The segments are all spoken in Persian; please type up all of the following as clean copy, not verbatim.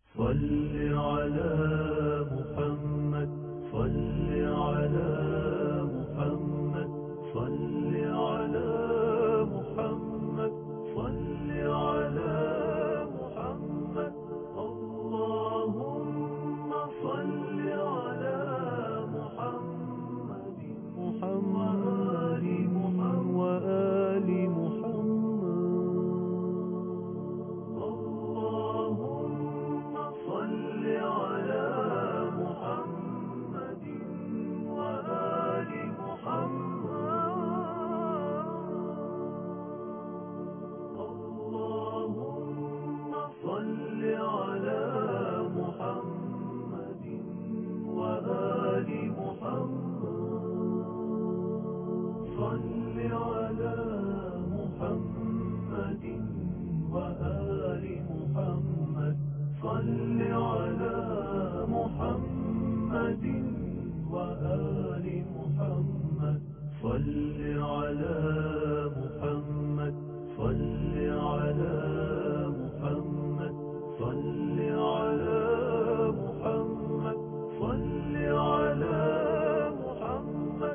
صل على محمد، صل على محمد، صل على محمد، صل على محمد. اللهم صل على محمد وآل محمد. اللهم صل على محمد وآل محمد. اللهم صل على محمد وآل محمد. صل على محمد وآل محمد. صل على محمد وآل محمد. صل على محمد، صل على محمد، صل على محمد، صل على محمد.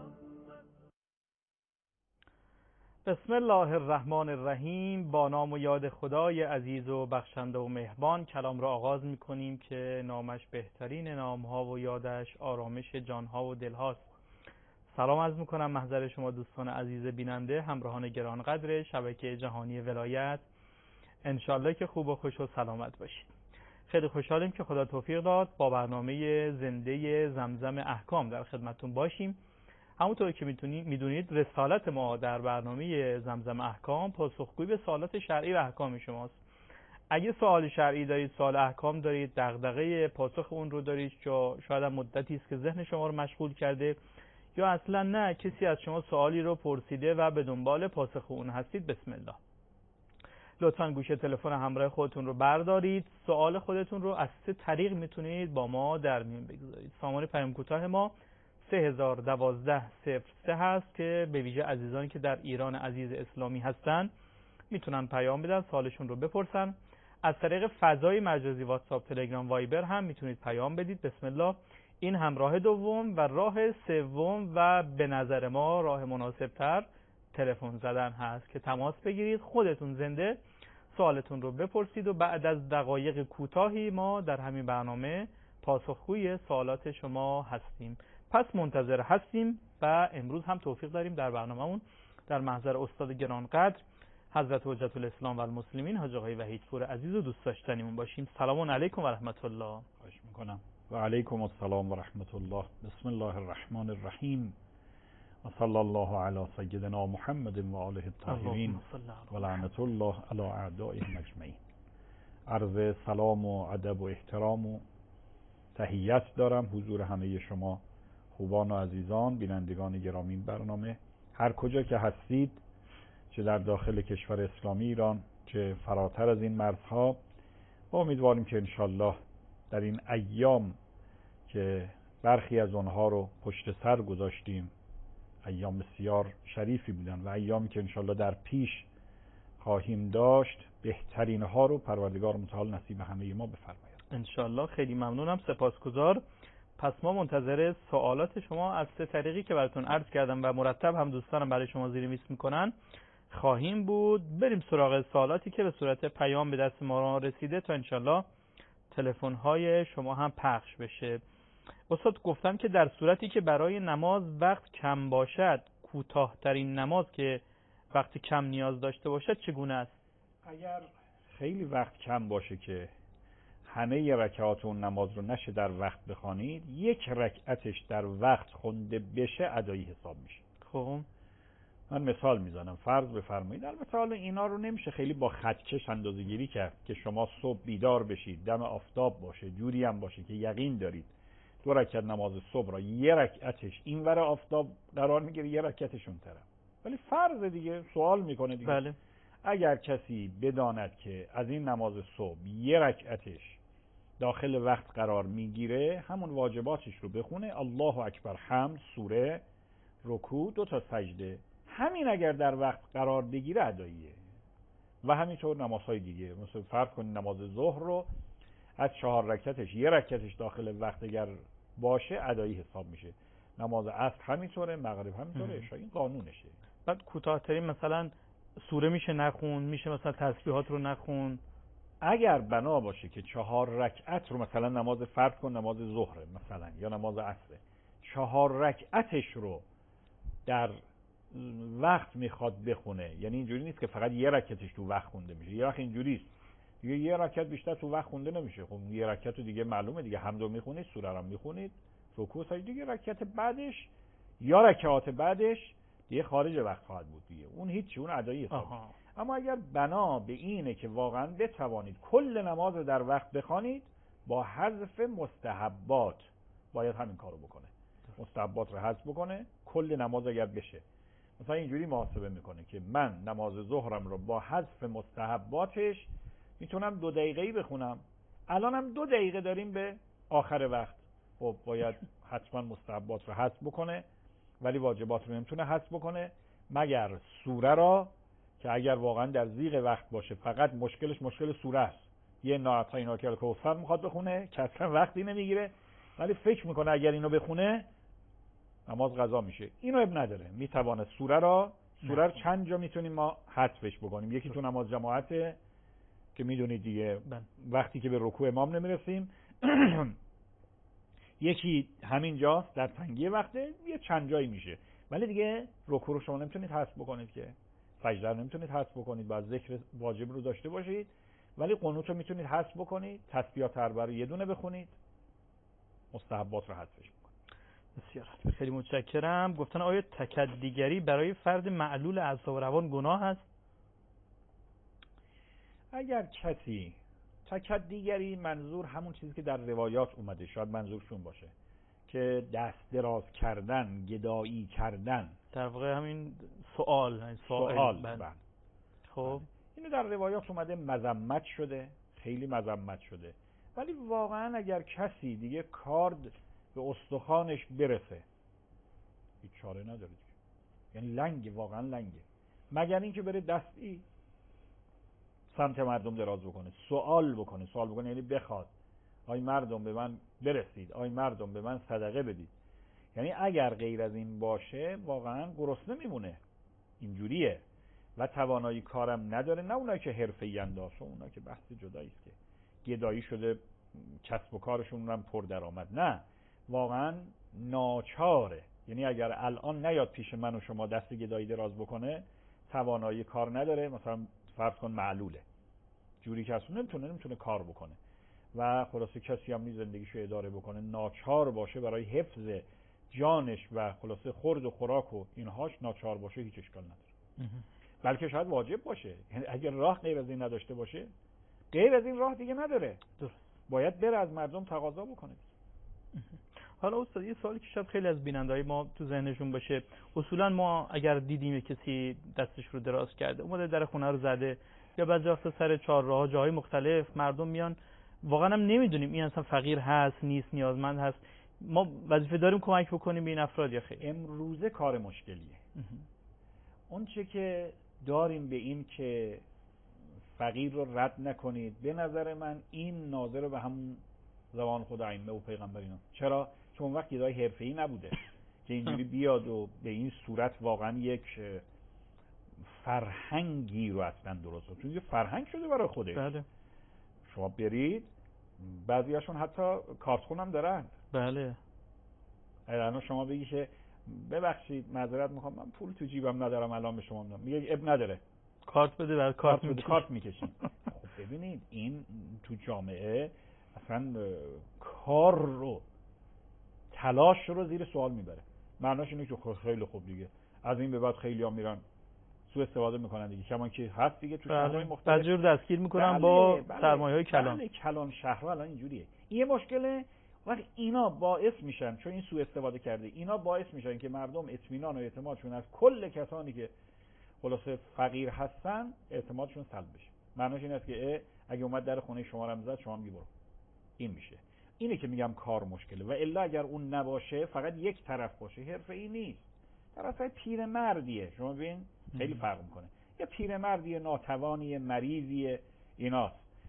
بسم الله الرحمن الرحیم. با نام و یاد خدای عزیز و بخشنده و مهربان کلام را آغاز می‌کنیم که نامش بهترین نام‌ها و یادش آرامش جان‌ها و دل‌هاست. سلام عرض می‌کنم محضر شما دوستان عزیز بیننده، همراهان گرانقدر شبکه جهانی ولایت. انشالله که خوب و خوش و سلامت باشید. خیلی خوشحالیم که خدا توفیق داد با برنامه زنده زمزم احکام در خدمتتون باشیم. همونطور که میدونید رسالت ما در برنامه زمزم احکام پاسخگویی به سوالات شرعی و احکام شماست. اگه سوال شرعی دارید، سوال احکام دارید، دغدغه پاسخ اون رو دارید، شاید هم مدتی است که ذهن شما رو مشغول کرده، یا اصلا نه کسی از شما سوالی رو پرسیده و به دنبال پاسخ اون هستید، بسم الله لطفاً گوشه تلفن همراه خودتون رو بردارید. سوال خودتون رو از 3 طریق میتونید با ما در میون بگذارید. سامانه پیام کوتاه ما 3012-03 هست که به ویژه عزیزانی که در ایران عزیز اسلامی هستن میتونن پیام بدن، سوالشون رو بپرسن. از طریق فضای مجازی واتساپ، تلگرام، وایبر هم میتونید پیام بدید. بسم الله. این هم راه دوم. و راه سوم و به نظر ما راه مناسبتر تلفن زدن هست که تماس بگیرید، خودتون زنده سوالتون رو بپرسید و بعد از دقایق کوتاهی ما در همین برنامه پاسخگوی سوالات شما هستیم. پس منتظر هستیم و امروز هم توفیق داریم در برنامه‌مون در محضر استاد گرانقدر حضرت حجت الاسلام و المسلمین حاج آقای وحیدپور عزیز و دوست داشتنیمون باشیم. سلام علیکم و رحمت الله. خواهش میکنم. و علیکم السلام و رحمت الله. بسم الله الرحمن الرحیم و صلی الله علی سیدنا محمد و آله الطاهرین و لعنت الله علی اعدائهم اجمعین. عرض سلام و ادب و احترام و تحیت دارم حضور همه شما خوبان و عزیزان بینندگان گرامی برنامه، هر کجا که هستید، چه در داخل کشور اسلامی ایران چه فراتر از این مرزها. امیدواریم که انشالله در این ایام که برخی از آنها رو پشت سر گذاشتیم، ایام بسیار شریفی بودن و ایامی که انشالله در پیش خواهیم داشت، بهترین ها رو پروردگار متعال نصیب همه ما بفرماید انشالله. خیلی ممنونم، سپاسگزار. پس ما منتظر سوالات شما از 3 طریقی که براتون عرض کردم و مرتب هم دوستانم برای شما زیرنویس میکنن خواهیم بود. بریم سراغ سوالاتی که به صورت پیام به دست ما رسیده تا انشالله تلفن‌های شما هم پخش بشه. استاد گفتم که در صورتی که برای نماز وقت کم باشد، کوتاه‌ترین نماز که وقت کم نیاز داشته باشد چگونه است؟ اگر خیلی وقت کم باشه که همه رکعات اون نماز رو نشه در وقت بخوانید، 1 رکعتش در وقت خونده بشه ادایی حساب میشه. خب من مثال میزنم، فرض بفرمایید، البته حالا اینا رو نمیشه خیلی با خطکش اندازه‌گیری کرد که شما صبح بیدار بشید، دم آفتاب باشه، جوری هم باشه که یقین دارید 2 رکعت نماز صبح را 1 رکعتش اینور آفتاب قرار میگیره، 1 رکعتش اون طرف. ولی فرض دیگه سوال میکنه دیگه، بله. اگر کسی بداند که از این نماز صبح 1 رکعتش داخل وقت قرار میگیره، همون واجباتش رو بخونه، الله اکبر، حمد، سوره، رکوع، 2 تا سجده، همین اگر در وقت قرار بگیره اداییه. و همینطور نمازهای دیگه، مثلا فرض کنید نماز ظهر رو از 4 رکعتش 1 رکعتش داخل وقت اگر باشه ادایی حساب میشه. نماز عصر همینطوره، مغرب همینطوره، عشا. این قانونشه. بعد کوتاه‌ترین مثلا سوره میشه نخون، میشه مثلا تسبیحات رو نخون. اگر بنا باشه که 4 رکعت رو مثلا نماز فرض کن نماز ظهره مثلا یا نماز عصره، 4 رکعتش رو در وقت میخواد بخونه، یعنی اینجوری نیست که فقط 1 رکعتش تو وقت خونده میشه. یه وقت اینجوریست دیگه 1 رکعت بیشتر تو وقت خونده نمیشه. خب 1 رکعت رو دیگه معلومه دیگه، حمدو میخونید، سوره رو میخونید، رکوع سجده، دیگه رکعت بعدش یا رکعات بعدش دیگه خارج وقت خواهد بود دیگه، اون هیچی، اون ادایی حساب. اما اگر بنا به اینه که واقعا بتوانید کل نماز رو در وقت بخوانید، با حذف مستحبات باید همین کارو بکنه. مستحبات رو حذف بکنه، کل نماز اگر بشه مثلا اینجوری محاسبه میکنه که من نماز ظهرم رو با حذف مستحباتش میتونم 2 دقیقه‌ای بخونم، الانم 2 دقیقه داریم به آخر وقت. خب باید حتما مستحبات رو حذف بکنه، ولی واجبات رو نمیتونه حذف بکنه مگر سوره را که اگر واقعا در ضیق وقت باشه، فقط مشکلش مشکل سوره است، یه ناعطینا که الکوثر میخواد بخونه که اصلا وقتی نمیگیره، ولی فکر میکنه اگر اینو بخونه نماز قضا میشه، اینو اب نداره، میتونه سوره رو چند جا میتونیم ما حذفش بکنیم. یکی تو نماز جماعت که میدونید دیگه، وقتی که به رکوع امام نمیرسیم یکی همین جاست در تنگی وقته، یه چند جایی میشه، ولی دیگه رکوع رو شما نمیتونید حذف بکنید که، سجده رو نمیتونید حذف بکنید، باید ذکر واجب رو داشته باشید، ولی قنوت رو میتونید حذف بکنید، تسبیحات اربعه رو یه دونه بخونید، مستحبات رو حذفش بکنید. بسیار خیلی متشکرم. گفتن آیا تکدیگری برای فرد معلول اعصاب و روان گناه است؟ اگر کسی تکدیگری، منظور همون چیزی که در روایات اومده، شاید منظورشون باشه که دست دراز کردن، گدایی کردن، در واقع همین سوال. خب اینو در روایات اومده، مذمت شده، خیلی مذمت شده، ولی واقعا اگر کسی دیگه کارد به استخوانش برسه هیچ چاره نداره، یعنی لنگه، واقعا لنگه، مگر اینکه بره دستی سمت مردم دراز بکنه، سوال بکنه یعنی بخواد آی مردم به من برسید، آی مردم به من صدقه بدید. یعنی اگر غیر از این باشه واقعا گرسنه میمونه، اینجوریه و توانایی کارم نداره. نه اونایی که حرفه‌ای انداز، اونایی که بحث جدایی است که گدایی شده کسب و کارشون هم پر درآمد، نه واقعا ناچاره. یعنی اگر الان نیاد پیش من و شما دست گدایی دراز بکنه، توانایی کار نداره، مثلا فرض کن معلوله، جوری که اصلا نمیتونه کار بکنه و خلاصه کسی هم زندگیشو اداره بکنه، ناچار باشه برای حفظ جانش و خلاصه خورد و خوراک و اینهاش ناچار باشه، هیچ اشکال نداره. بلکه شاید واجب باشه، اگر راه غیر از این نداشته باشه، غیر از این راه دیگه نداره، باید بره از مردم تقاضا بکنه. حالا استاد یه سوالی که شاید خیلی از بیننده‌های ما تو ذهنشون باشه، اصولا ما اگر دیدیم کسی دستش رو دراز کرده، اومده در خونه رو زده، یا بعضی وقتا سر چهارراه جاهای مختلف مردم میان، واقعا هم نمیدونیم این اصلا فقیر هست نیست، نیازمند هست، ما وظیفه داریم کمک بکنیم به این افراد یا خیر؟ امروزه کار مشکلیه. اون چه که داریم به این که فقیر رو رد نکنید، به نظر من این ناظر به همون زمان خدا ائمه و پیغمبرینا. چرا؟ چون وقت یه حرفه‌ای نبوده که اینجوری بیاد و به این صورت واقعا یک فرهنگی رو اصلا درست کنه، چون یه فرهنگ شده برای خودش. بله. شما برید بعضیاشون حتی کارتخون هم دارن. بله. الان شما بگی که ببخشید معذرت میخوام من پول تو جیبم ندارم الان به شما میدم، میگه اب نداره، کارت بده، بعد کارت میکشین. خب ببینید این تو جامعه اصلا کار رو، تلاش رو زیر سوال میبره. معناش اینه که خیلی خوب دیگه از این به بعد خیلی ها میرن سوء استفاده میکنن دیگه، کما که هست دیگه تو شهرهای مختلف بعضی رو دستگیر میکنن با سرمایه‌های کلان. بله کلان شهرها الان اینجوریه. این یه مشکله. وقتی اینا باعث میشن، چون این سوء استفاده کرده، اینا باعث میشن که مردم اطمینان و اعتمادشون از کل کسانی که خلاصه فقیر هستن اعتمادشون سلب بشه. معناش این است که اگه اومد در خونه شما رو زد، شما میگی برو. این میشه. اینه که میگم کار مشکله. و الا اگر اون نباشه، فقط یک طرف باشه، حرفه‌ای نیست، طرف پیرمردیه، شما ببین خیلی فرق میکنه. یا پیرمردیه ناتوانی مریضیه، ایناست.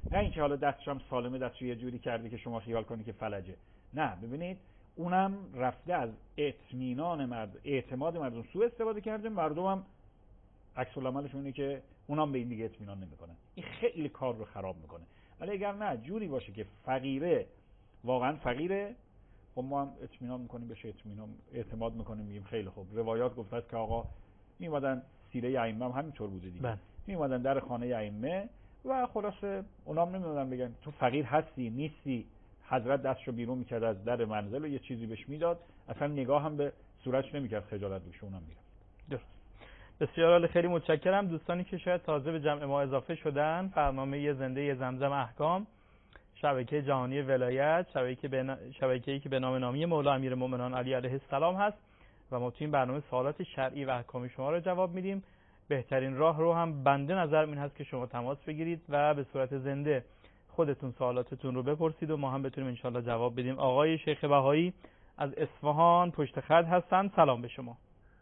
نه اینکه حالا دستش هم سالمه، دستش یه جوری کرده که شما خیال کنید که فلجه. نه، ببینید اونم رفته از اطمینان مردم، اعتماد مردم سوء استفاده کرده. مردم هم عکس العملشون اینه که اونام به این دیگه اطمینان نمیکنن. این خیلی کار رو خراب میکنه. ولی اگر نه جوری باشه که فقیره، واقعا فقیره، خب ما هم اطمینان میکنیم بهش، اعتماد میکنیم، میگیم خیلی خوب. روایات گفته است که آقا میومدن، سیره ائمه هم همینطور بوده دیگه، میومدن در خانه ائمه و خلاصه اونام نمیدونن بگن تو فقیر هستی نیستی. حضرت دستشو بیرون میکرد از در منزل و یه چیزی بهش میداد، اصلا نگاه هم به صورتش نمیکرد، خجالت بشه. اونم میرفت. درست. بسیار عالی، خیلی متشکرم. دوستانی که شاید تازه به جمع ما اضافه شدن، برنامه زنده زمزم احکام، شبکه جهانی ولایت، شبکه‌ای که به نام نامی مولا امیرالمومنین علی علیه السلام هست و ما تو این برنامه سوالات شرعی و احکامی شما رو جواب میدیم. بهترین راه رو هم بنده نظر این هست که شما تماس بگیرید و به صورت زنده خودتون سوالاتتون رو بپرسید و ما هم بتونیم انشالله جواب بدیم. آقای شیخ بهایی از اصفهان پشت خط هستن. سلام به شما.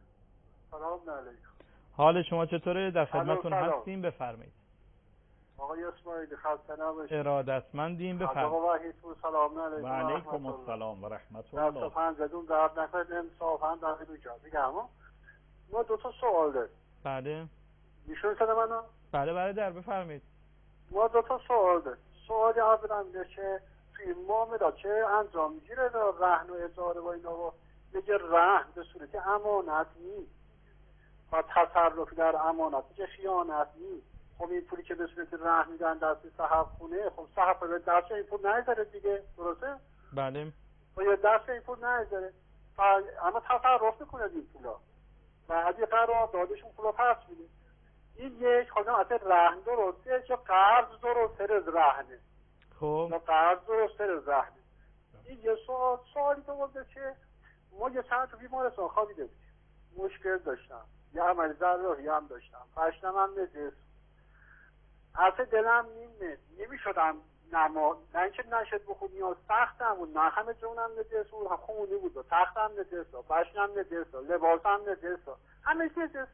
سلام علیکم. حال شما چطوره؟ در خدمتتون هستیم، بفرمایید. آقای اسماعیلی خسته نباشید. ارادتمندیم، بفرمایید. آقا وحیدپور سلام علیکم. و علیکم السلام و رحمت الله. دست پنجتون درد نکنه، انصافا در اینجا میگم ما دو تا سوال داریم. بله. میشون صدا منو؟ بله در بفرمایید. ما دو تا سوال داریم. سوال اول اینه که توی معاملات چه انجام میگیره رهن و اجاره و اینا و میگه رهن به صورت امانت نیست و تصرف در امانت که خیانت نیست. خب این پولی که به صورت رهن میدن دست صاحب خونه، خب صاحب به دست این پول نمیذاره دیگه، درسته؟ بله. و یا دست این پول نمیذاره اما تصرف میکنه این پولا و از یه قرار دادشون پولا پس میده. این یک خانم اصلا رهن درسته یا قرض درسته از رهنه؟ خب یا قرض درسته از رهنه؟ این یه سوالی تو بوده که ما یه چند تا بیمارستان خوابیده بودیم، مشکل داشتم، یه عمل جراحی هم داشتم، پشتم هم نجس، اصلا دلم نمیشدم نه اینکه نشد بخود نیاز سختم بود، نه همه جونم نجس بود، خونی بود، تختم نجس بود، پشتم نجس بود، لباسم نجس بود، همه چیز نجس.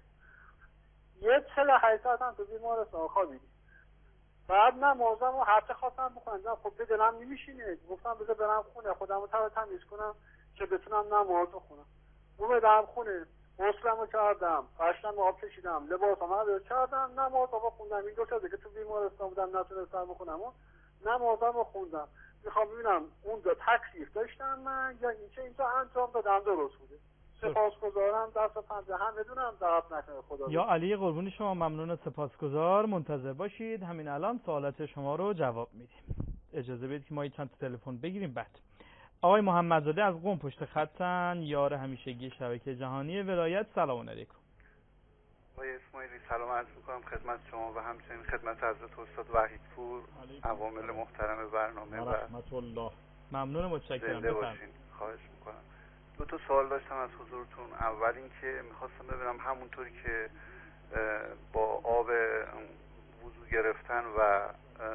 یه 48 ساعت هم تو بیمارستان خوابیدیم. بعد نمازم و هرچه خواستم بخونم، خب به دلم نمیشینه، گفتم بذار برم خونه خودم رو تمیز کنم که بتونم نماز بخونم. اومدم خونه، غسلمو کردم، پشتم آب کشیدم، لباسم رو کردم، نماز خوندم. این دو تا که تو بیمارستان بودم نتونستم بخونم و نمازم خوندم. میخوام ببینم اون دو تکلیف داشتم من یا اینکه اینجا انجام دادم درست بوده. سپاسگزارم، دست پنجه هم بدونم درد نکنه خدا. یا علی قربون شما، ممنون و سپاسگزار. منتظر باشید، همین الان سوالات شما رو جواب میدیم. اجازه بدید که ما چند تا تلفن بگیریم. بعد آقای محمدزاده از قم پشت خطن، یار همیشگی شبکه جهانی ولایت. سلام علیکم. آقای اسماعیلی سلام عرض میکنم خدمت شما و همچنین خدمت حضرت استاد وحیدپور، عوامل محترم برنامه و رحمت الله. ممنون، متشکرم. بفرمایید. خواهش میکنم. دو تا سوال داشتم از حضورتون. اول این که میخواستم ببینم همونطوری که با آب وضو گرفتن و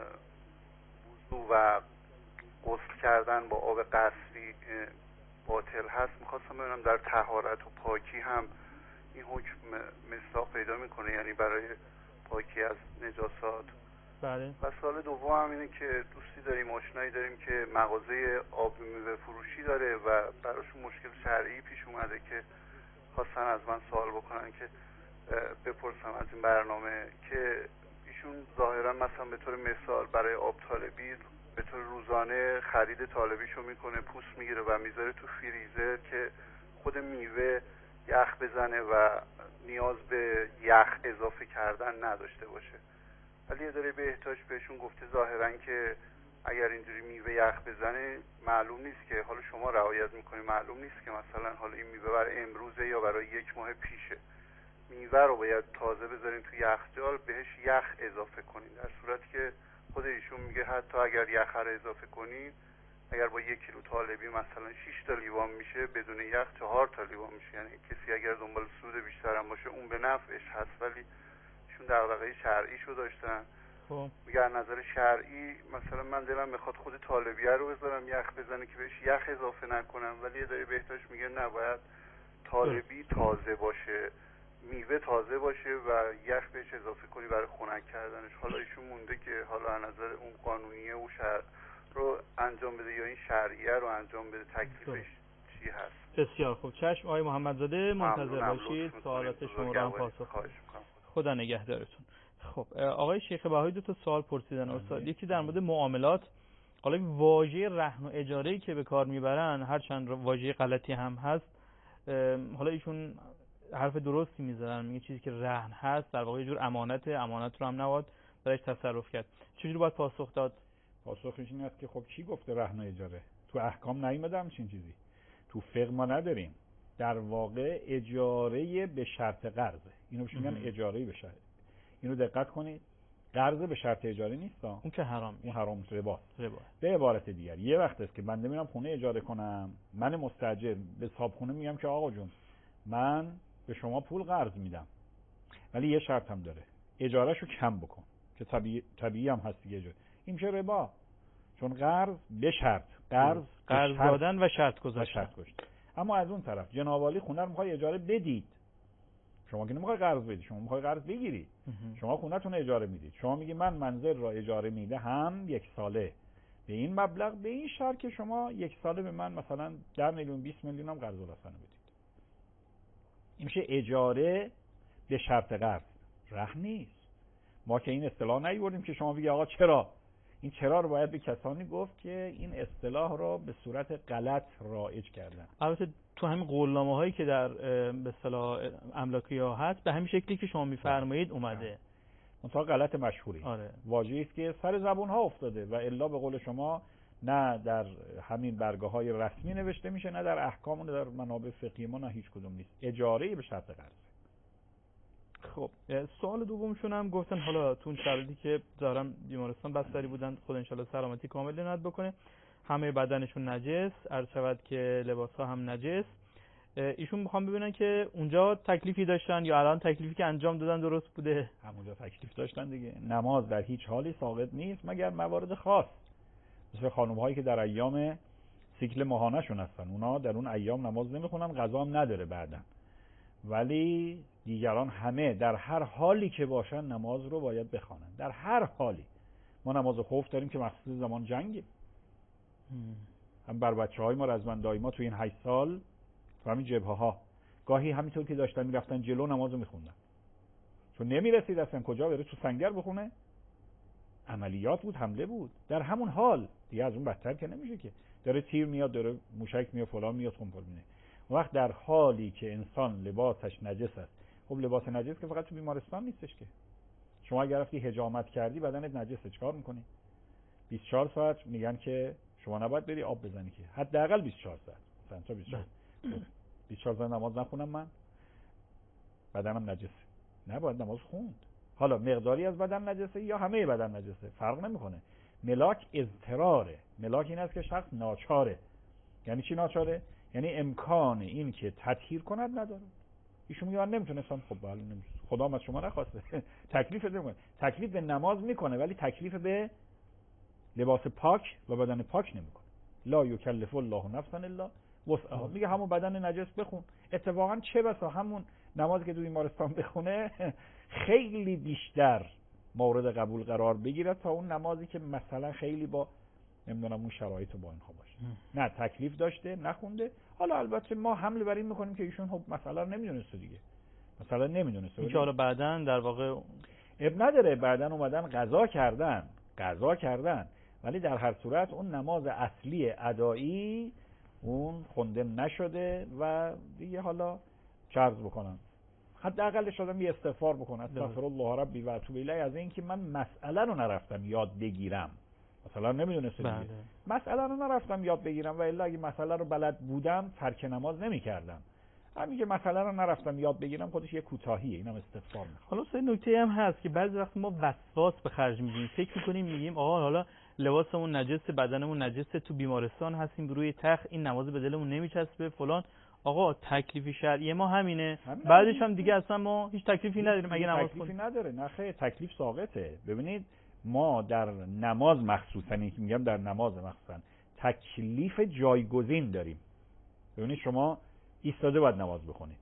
وضو و غسل کردن با آب قصری باطل هست، میخواستم ببینم در طهارت و پاکی هم این حکم مصداق پیدا میکنه، یعنی برای پاکی از نجاسات. بله. و سوال دوم هم اینه که دوستی داریم، آشنایی داریم که مغازه آب میوه فروشی داره و براشون مشکل شرعی پیش اومده که خواستن از من سوال بکنن که بپرسم از این برنامه که ایشون ظاهرا مثلا به طور مثال برای آب طالبی به طور روزانه خرید طالبیشو میکنه، پوست میگیره و میذاره تو فریزر که خود میوه یخ بزنه و نیاز به یخ اضافه کردن نداشته باشه. ولی اداره بهداشت بهشون گفته ظاهرا که اگر اینجوری میوه یخ بزنه معلوم نیست که حالا شما رعایت میکنی، معلوم نیست که مثلا حالا این میوه برای امروزه یا برای 1 ماه پیشه. میوه رو باید تازه بذارین تو یخچال، بهش یخ اضافه کنین، در صورتی که خود ایشون میگه حتی اگر یخ رو اضافه کنین، اگر با 1 کیلو طالبی مثلا 6 تا لیوان میشه، بدون یخ 4 تا لیوان میشه. یعنی کسی اگر دنبال سود بیشتر هم باشه اون به نفعش هست، ولی ایشون دغدغه شرعیشو داشتن. میگه از نظر شرعی مثلا من دلم میخواد خود طالبیه رو بذارم یخ بزنه که بهش یخ اضافه نکنم، ولی اداره بهداشت میگه نه، باید طالبی تازه باشه میوه تازه باشه و یخ بهش اضافه کنی برای خنک کردنش. حالا ایشون مونده که حالا از نظر اون قانونیه و شرع رو انجام بده یا این شرعیه رو انجام بده، تکلیفش چی هست؟ بسیار خوب. چشم آقای محمدزاده، منتظر باشید سوالات شما رو هم پاسخ بدم. خدا نگهدارتون. خب آقای شیخ بهایی دو تا سوال پرسیدن استاد. یکی در مورد معاملات، حالا واژه رهن و اجاره‌ای که به کار میبرن هرچند واژه غلطی هم هست، حالا ایشون حرف درستی میزنن، میگه چیزی که رهن هست در واقع یه جور امانت رو هم نباید برایش تصرف کرد. چجوری باید پاسخ داد؟ پاسخش این است که خب کی گفته رهن و اجاره؟ تو احکام نیومده همچین چیزی، تو فقه ما نداریم. در واقع اجاره به شرط قرضه، اینو بهش میگن اجاره به شرط. اینو دقت کنید، قرض به شرط اجاره نیست، اون که حرام، اون حرام، ربا. به عبارت دیگر یه وقت است که بنده میرم خونه اجاره کنم، من مستاجر به صاحبخونه میگم که آقا جون من به شما پول قرض میدم ولی یه شرط هم داره، اجارهشو کم بکن، که طبیعی هم هست دیگه. این میشه ربا، چون قرض به شرط، قرض دادن و شرط گذاشتن. اما از اون طرف جناب عالی خونه رو میخوای اجاره بدید، شما که نمیخوای قرض بدید، شما میخوای قرض بگیرید. شما خونه‌تون اجاره میدید، شما میگی من منزل را اجاره میده هم 1 ساله به این مبلغ، به این شرط که شما 1 ساله به من مثلا 10 میلیون 20 میلیون هم قرض الحسنه بدید. این میشه اجاره به شرط قرض، رهن نیست. ما که این اصطلاح نیوردیم که شما بگی آقا چرا، این چرا رو باید به کسانی گفت که این اصطلاح را به صورت غلط رایج کردن. البته تو همین قولنامه‌هایی که در به اصطلاح املاکی‌ها هست به همین شکلی که شما می‌فرمایید اومده، منتها غلط مشهوری. آره. واژه‌ای است که سر زبون‌ها افتاده و الا به قول شما نه در همین برگه‌های رسمی نوشته میشه، نه در احکام و نه در منابع فقهی ما، نه هیچ کدوم نیست. اجاره به شرط قرض. خب سوال دومشون هم گفتن حالا تو اون شرایطی که دارم بیمارستان بستری بودن، خدا ان شاءالله سلامتی کامل عنایت بکنه، همه بدنشون نجس، عرض شود که لباس‌ها هم نجس، ایشون میخوام ببینن که اونجا تکلیفی داشتن یا الان تکلیفی که انجام دادن درست بوده؟ همونجا تکلیف داشتن دیگه. نماز در هیچ حالی ساقط نیست مگر موارد خاص، مثل خانم‌هایی که در ایام سیکل ماهانه‌شون هستن، اونا در اون ایام نماز نمیخونن، قضا هم نداره بعدن، ولی دیگران همه در هر حالی که باشن نماز رو باید بخوانن، در هر حالی. ما نماز خوف داریم که مخصوص زمان جنگه، هم بر بچه‌های ما رزمندای ما تو این 8 سال تو همین جبهه‌ها گاهی همینطور که داشتن میرفتن جلو نمازو میخوندن، چون نمیرسید اصلا کجا بره، تو سنگر بخونه، عملیات بود، حمله بود، در همون حال دیگه از اون بدتر که نمیشه که داره تیر میاد، داره موشک میاد، فلان میاد، خونپل میاد. وقت در حالی که انسان لباسش نجس است، خب لباس نجس که فقط تو بیمارستان نیستش که، شما اگر رفتی حجامت کردی بدنت نجسه، چیکار میکنی؟ 24 ساعت میگن که شما نباید بری آب بزنی، که حداقل 24 ساعت، مثلا تا 24 ساعت نماز نخونم من، بدنم نجسه، نباید نماز خوند. حالا مقداری از بدن نجسه یا همه بدن نجسه، فرق نمیکنه. ملاک اضطراره، ملاک این است که شخص ناچاره. یعنی چی ناچاره؟ یعنی امکان این که تطهیر کند نداره. ایشون میگه من نمیتونستم، خب بله نمیتونم، خدا از شما نخواسته. تکلیف نمیکنه، تکلیف به نماز میکنه ولی تکلیف به لباس پاک و بدن پاک نمیکنه. لا یکلف الله نفسا الا وسعها، میگه همون بدن نجس بخون. اتفاقا چه بسا همون نمازی که تو بیمارستان بخونه خیلی بیشتر مورد قبول قرار بگیره تا اون نمازی که مثلا خیلی با نمیدونم اون شرایط با اینها باشه. نه تکلیف داشته، نخونده. حالا البته ما حمله بر این میکنیم که ایشون خب مسئله رو نمیدونسته دیگه، مسئله نمیدونسته، این حالا بعدن در واقع اب نداره، بعدن اومدن قضا کردن ولی در هر صورت اون نماز اصلی ادایی اون خونده نشده و دیگه حالا چرز بکنن، حداقلش آدم یه استغفار بکنه، استغفر الله ربی و اتوب الیه، از این که من مسئله رو نرفتم یاد بگیرم، مثلا نمیدونسته دیگه، مسئله رو نرفتم یاد بگیرم و الا اگه مسئله رو بلد بودم ترک نماز نمی‌کردم. همین که مسئله رو نرفتم یاد بگیرم خودش یه کوتاهیه، اینم استغفار می‌خوام. حالا سه نکته هم هست که بعضی وقت ما وسواس به خرج میدیم، فکر می‌کنیم میگیم آقا حالا لباسمون نجسه، بدنمون نجسه، تو بیمارستان هستیم روی تخت، این نماز به دلمون نمیچسبه فلان. آقا تکلیف شرعی ما همینه، بعدش هم دیگه اصلا ما هیچ تکلیفی نداریم اگه نماز تکلیفی نداره. نه خیر، تکلیف ساقطه. ببینید ما در نماز مخصوصا، این که میگم در نماز مخصوصا تکلیف جایگزین داریم. ببینید شما ایستاده باید نماز بخونید،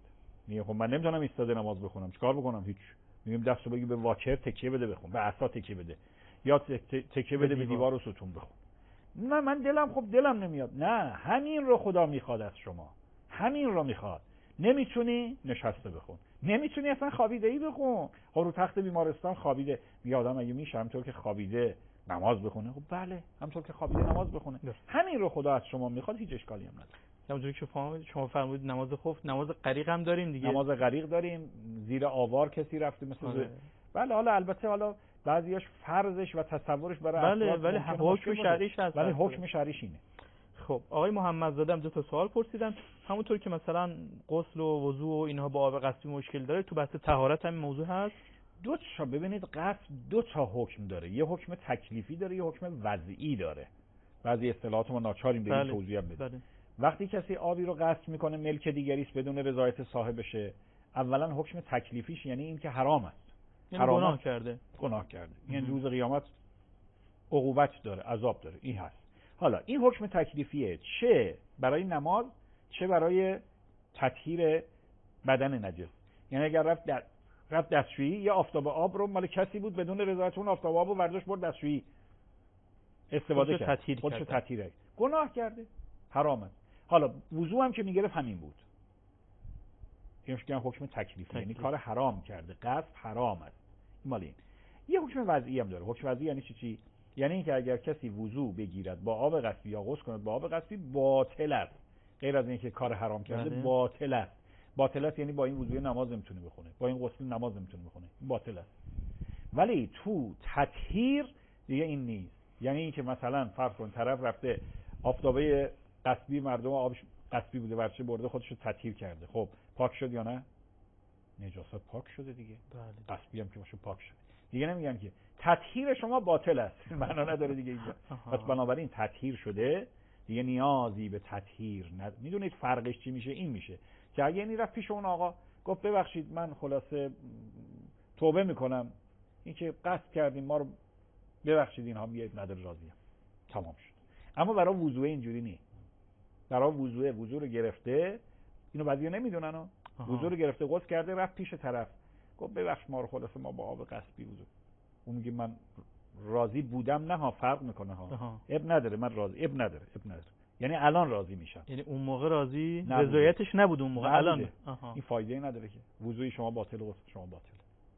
میگه خب من نمیتونم ایستاده نماز بخونم، چیکار بکنم؟ هیچ. میگم دستو بگی به واکر تکیه بده بخون، به عصا تکیه بده، یا تکیه بده به دیوار و ستون بخون. نه من دلم نمیاد. نه، همین رو خدا میخواد از شما، همین رو میخواد. نمیتونی نشسته بخون، نمیتونی اصلا خوابیده‌ای بخون. خب رو تخت بیمارستان خوابیده، میگه آدم اگه میشه همونطور که خوابیده نماز بخونه؟ خب بله، همونطور که خوابیده نماز بخونه. همین رو خدا از شما میخواد، هیچ اشکالی هم نداره. همونجوری که شما فرمودید نماز خوف، نماز غریق هم داریم دیگه. نماز غریق داریم، زیر آوار کسی رفته مثل بله. حالا البته حالا بعضیاش فرضش و تصورش برای افراد ولی حکم شرعیش هست، ولی حکم شرعیش اینه. خب آقای محمدزاده هم 2 تا سوال پرسیدن. همونطور که مثلا غسل و وضو و اینها با آب قصبی مشکل داره، تو بحث طهارت هم موضوع هست. ببینید قصب 2 تا حکم داره، یه حکم تکلیفی داره، یه حکم وضعی داره. بعضی اصطلاحات ما ناچاریم به این توضیح بدیم. وقتی کسی آبی رو غصب میکنه ملک دیگری است بدون رضایت صاحبشه، اولا حکم تکلیفیش یعنی این که حرام است، یعنی گناه کرده. یعنی روز قیامت عقوبت داره، عذاب داره، این هست. حالا این حکم تکلیفیه، چه برای نماز چه برای تطهیر بدن نجس. یعنی اگر رفت دستشویی، یه آفتاب آب رو مال کسی بود بدون رضایت، اون آفتاب آب رو برداشت برد دستشویی استفاده کرد، خودشو تطهیر کرد، گناه کرده، حرام است. حالا وضو هم که میگرفت همین بود، اینش میگن حکم تکلیفی، یعنی کار حرام کرده، قصد حرام است. مال این. یه حکم وضعی هم داره. حکم وضعی یعنی چی؟ یعنی اینکه اگر کسی وضو بگیرد با آب قصبی یا غسل کند با آب قصبی باطل است، غیر از اینکه کار حرام کرده باطل است. باطل است یعنی با این وضو نماز نمیتونه بخونه، با این غسل نماز نمیتونه بخونه، باطل است. ولی تو تطهیر دیگه این نیست. یعنی اینکه مثلا فرض کن طرف رفته آفتابه قصبی مردم آبش قصبی بوده ورشه برده خودشو تطهیر کرده، خب پاک شد یا نه؟ نجاست پاک شده دیگه. بله. قصبی هم که باشه پاک شده. دیگه نمیگن که تطهیر شما باطل است، معنا نداره دیگه اینجا. پس بنابراین تطهیر شده، دیگه نیازی به تطهیر میدونید فرقش چی میشه؟ این میشه که اگه این رفت پیش اون آقا گفت ببخشید من خلاصه توبه میکنم، این که قصد کردیم ما رو ببخشید، اینها میگه نداره، راضیم، تمام شد. اما برای وضو اینجوری نیست. برای وضو رو گرفته، اینو بعضیا نمیدونن، وضو رو گرفته غسل کرده رفت پیش طرف گفت ببخش ما رو خلاصه ما با آب قصبی وضو، اون میگه من راضی بودم، نه ها فرق میکنه ها، اب نداره، من راضی، اب نداره. یعنی الان راضی میشم، یعنی اون موقع راضی رضایتش نبود، اون موقع الان این فایده نداره که وضوی شما باطل، غسل شما باطل.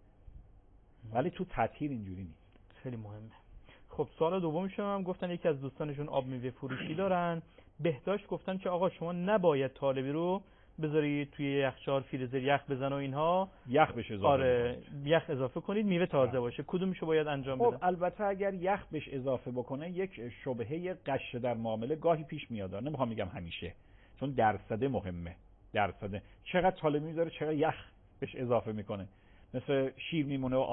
ولی تو تطهیر اینجوری نیست. خیلی مهمه. خب سوال دومشون هم گفتن یکی از دوستانشون آب میوه فروشی دارن، بهداشت گفتن که آقا شما نباید طالبی رو بذاری توی یخچال فریزر یخ بزن و اینها، یخ بشه اضافه یخ اضافه کنید میوه تازه باشه، کدومشو باید انجام بدن؟ خب البته اگر یخ بهش اضافه بکنه یک شبهه قش در معامله گاهی پیش میاد، نمیخوام میگم همیشه، چون درصد مهمه. درصد چقدر طالبی میذاره چقدر یخ بهش اضافه میکنه. مثل شیر میمونه و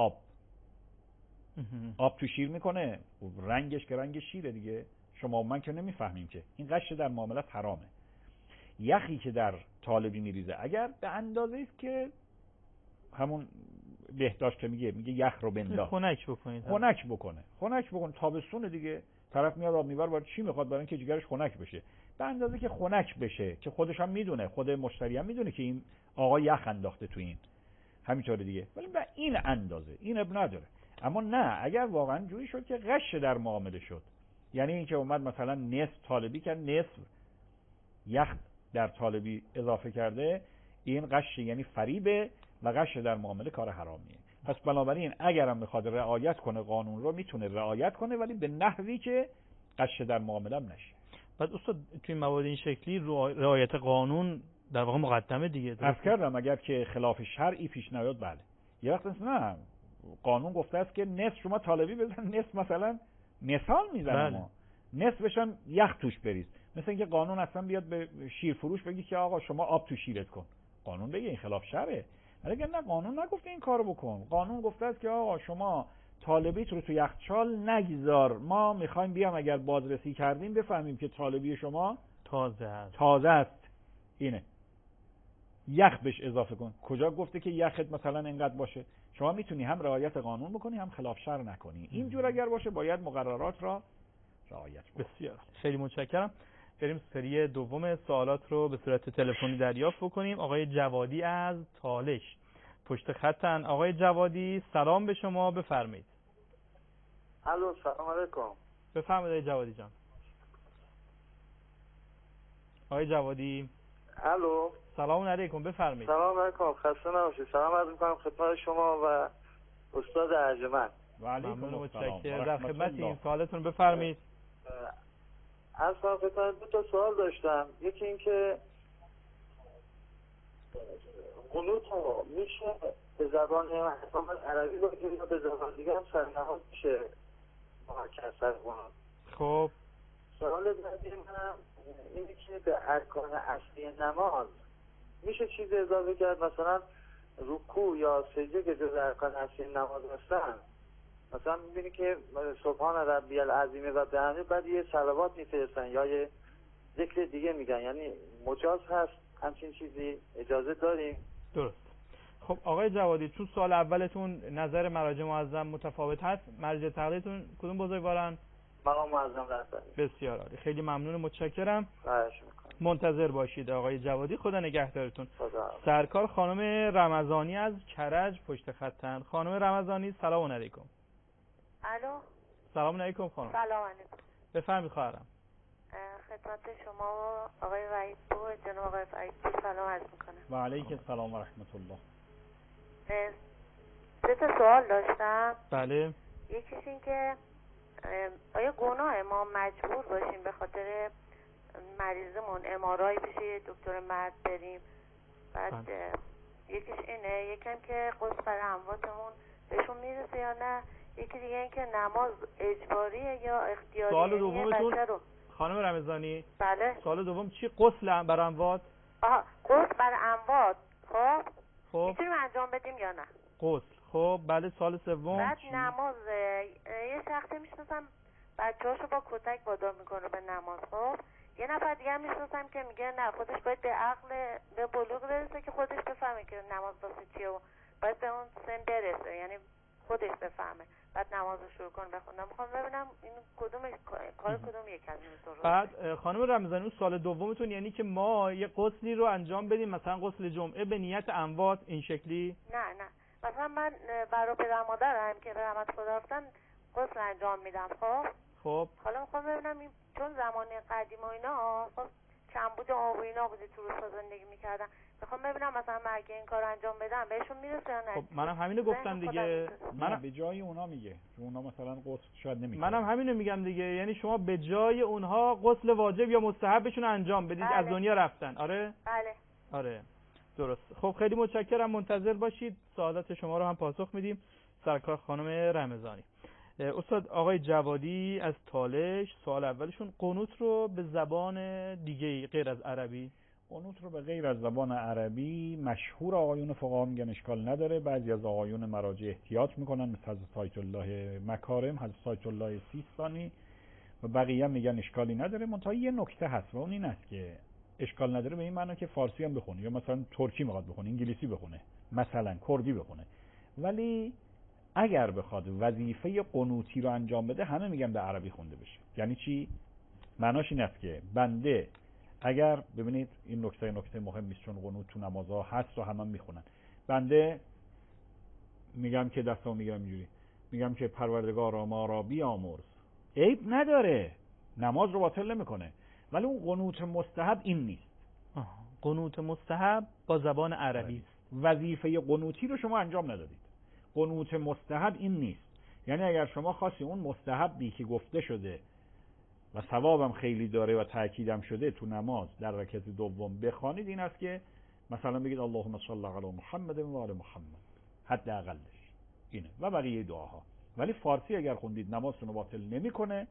آب تو شیر میکنه، رنگش که رنگ شیره دیگه، شما من که نمیفهمیم که این قش در معامله حرامه. یخی که در طالبی میریزه اگر به اندازه است که همون بهداشت که میگه یخ رو بنداز، خنک بکن تابستون دیگه، طرف میاد آب میبره برای چی میخواد؟ برای اینکه جگرش خنک بشه، به اندازه که خنک بشه که خودش هم میدونه، خود مشتری هم میدونه که این آقا یخ انداخته تو این، همینطوره دیگه، ولی به این اندازه این اب نداره. اما نه اگر واقعا جوری شد که غش در معامله شد، یعنی اینکه اومد مثلا نصف طالبی کرد، نصف یخ در طالبی اضافه کرده، این غش یعنی فریبه و غش در معامله کار حرامیه. پس بنابراین اگرم میخواد رعایت کنه قانون رو میتونه رعایت کنه، ولی به نحوی که غش در معامله هم نشه. بعد استاد توی مواد این شکلی رعایت قانون در واقع مقدمه دیگه. عرض کردم اگر که خلاف شرعی پیش نیاد بله. یه وقت نه قانون گفته است که نصف شما طالبی بزن، نصف مثلا مثال میزنم بله. نصفش هم یخ توش بریز. مثل اینکه قانون اصلا بیاد به شیر فروش بگی که آقا شما آب تو شیرت کن، قانون بگه این خلاف شرعه. ولی نه قانون نگفته این کارو بکن، قانون گفته است که آقا شما طالبیت رو تو یخچال نگذار، ما میخوایم بیام اگر بازرسی کردیم بفهمیم که طالبی شما تازه است، اینه یخ بهش اضافه کن. کجا گفته که یخت مثلا اینقدر باشه؟ شما میتونی هم رعایت قانون بکنی هم خلاف شرع نکنی. اینجور اگر باشه باید مقررات را رعایت کنی. بسیار خیلی متشکرم. بریم سری دوم سوالات رو به صورت تلفنی دریافت بکنیم. آقای جوادی از تالش پشت خطن. آقای جوادی سلام به شما، بفرمایید. الو سلام علیکم. بفرمایید آقای جوادی جان. آقای جوادی الو سلام علیکم، بفرمایید. سلام علیکم، خسته نباشید. سلام عرض می‌کنم خدمت شما و استاد ارجمند. و علیکم السلام. در خدمت این سوالتون بفرمایید. اصلا خدمت دو تا سوال داشتم. یکی این که قنوت رو میشه به زبان عربی بگیم یا به زبان دیگه هم سرنهاد میشه مرکز قنوت؟ خب سوال بعدی من اینه که به ارکان اصلی نماز میشه چیز اضافه کرد؟ مثلا رکوع یا سجده که جز ارکان اصلی نماز هستن، مثلا میبینی که سبحان ربی العظیم و بحمده بعد یه صلوات میفرستن یا یه ذکر دیگه میگن، یعنی مجاز هست همچین چیزی؟ اجازه داریم؟ درست. خب آقای جوادی، چون سوال اولتون نظر مراجع معظم متفاوت هست، مرجع تقلیدتون کدوم بزرگوارن؟ مقام معظم رهبری. بسیار عالی، خیلی ممنون، متشکرم. خواهش میکنم. منتظر باشید آقای جوادی، خدا نگهدارتون. خدا. سرکار خانم رمضانی از کرج پشت خطن. خانم رمضانی سلام علیکم. الو سلام علیکم خانم. سلام علیکم. بفرمایید خواهرم. خدمت شما و آقای وحید پور، جناب آقای وحید پور سلام عرض میکنم. و علیکم السلام و رحمت الله. سه تا سوال داشتم. بله. یکیش این که آیا گناه ما مجبور باشیم به خاطر مریضمون ام‌آرآی پیش یه دکتر مرد بریم؟ بعد یکیش اینه، یکم که غسل برای امواتمون بهشون میرسه یا نه. یکی دیگه این که نماز اجباریه یا اختیاریه؟ سوال دومتون خانم رمضانی؟ بله. سوال دوم چی؟ غسل بر اموات؟ غسل بر اموات. خب میتونیم انجام بدیم یا نه؟ غسل. خب بله. سوال سوم بعد نماز، یه شخصی میشناسم بچه‌هاشو با کتک وادار میکنه به نماز. خب یه نفر دیگه هم میشناسم که میگه نه، خودش باید به عقل، به بلوغ برسه که خودش بفهمه که نماز واسه چیه و باید به اون سن برسه، یعنی خودش بفهمه بعد نماز رو شروع کنه بخونه. میخوام ببینم این کدومش کار کدوم یک از این درسته. بعد خانم رمضانی اون سوال دومتون یعنی که ما یه غسلی رو انجام بدیم، مثلا غسل جمعه به نیت اموات این شکلی؟ نه مثلا من برای پدر مادرم که به رحمت خدا رفتن غسل انجام میدم. خب حالا میخوام ببینم این چون زمان قدیم و اینا خب کمبود آب و اینا بوده تو روستا زندگی میکردن، میخوام ببینم مثلا من اگه این کار انجام بدم بهشون میرسه یا نه. خب منم همینو گفتم دیگه. منم به جای اونا میگه، چون اونا مثلا غسل شاید نمیکنن. منم همینو میگم دیگه، یعنی شما به جای اونها غسل واجب یا مستحبشون انجام بدید. بله. از دنیا رفتن. آره بله. آره درست. خب خیلی متشکرم، منتظر باشید، سوالات شما رو هم پاسخ میدیم. سرکار خانم رمضانی. استاد آقای جوادی از تالش، سوال اولشون قنوت رو به زبان دیگه غیر از عربی؟ قنوت رو به غیر از زبان عربی مشهور آقایون فقها میگن اشکال نداره، بعضی از آقایون مراجع احتیاط میکنن مثل حضرت آیت الله مکارم، حضرت آیت الله سیستانی و بقیه میگن اشکالی نداره. منتها یه نکته هست و اون این است که اشکال نداره به این معنی که فارسی هم بخونه یا مثلا ترکی میخواد بخونه، انگلیسی بخونه، مثلا کردی بخونه، ولی اگر بخواد وظیفه قنوتی رو انجام بده همه میگن به عربی خونده بشه. یعنی چی؟ معناش این است که بنده اگر ببینید این نکته مهمی است، چون قنوت تو نمازها هست و همه میخونن. بنده میگم که دستمو میگیرم اینجوری، میگم که پروردگارا ما را بیامرز، عیب نداره، نماز رو باطل نمیکنه، ولی اون قنوت مستحب این نیست. قنوت مستحب با زبان عربی است. وظیفه قنوتی رو شما انجام ندادید. قنوت مستحب این نیست. یعنی اگر شما خواستی اون مستحبی که گفته شده و ثوابم خیلی داره و تأکیدم شده تو نماز در رکعت دوم بخوانید، این است که مثلا بگید اللهم صل علی محمد و آل محمد، حداقلش اینه، و بقیه دعاها. ولی فارسی اگر خوندید نمازتون رو باطل نمیکنه،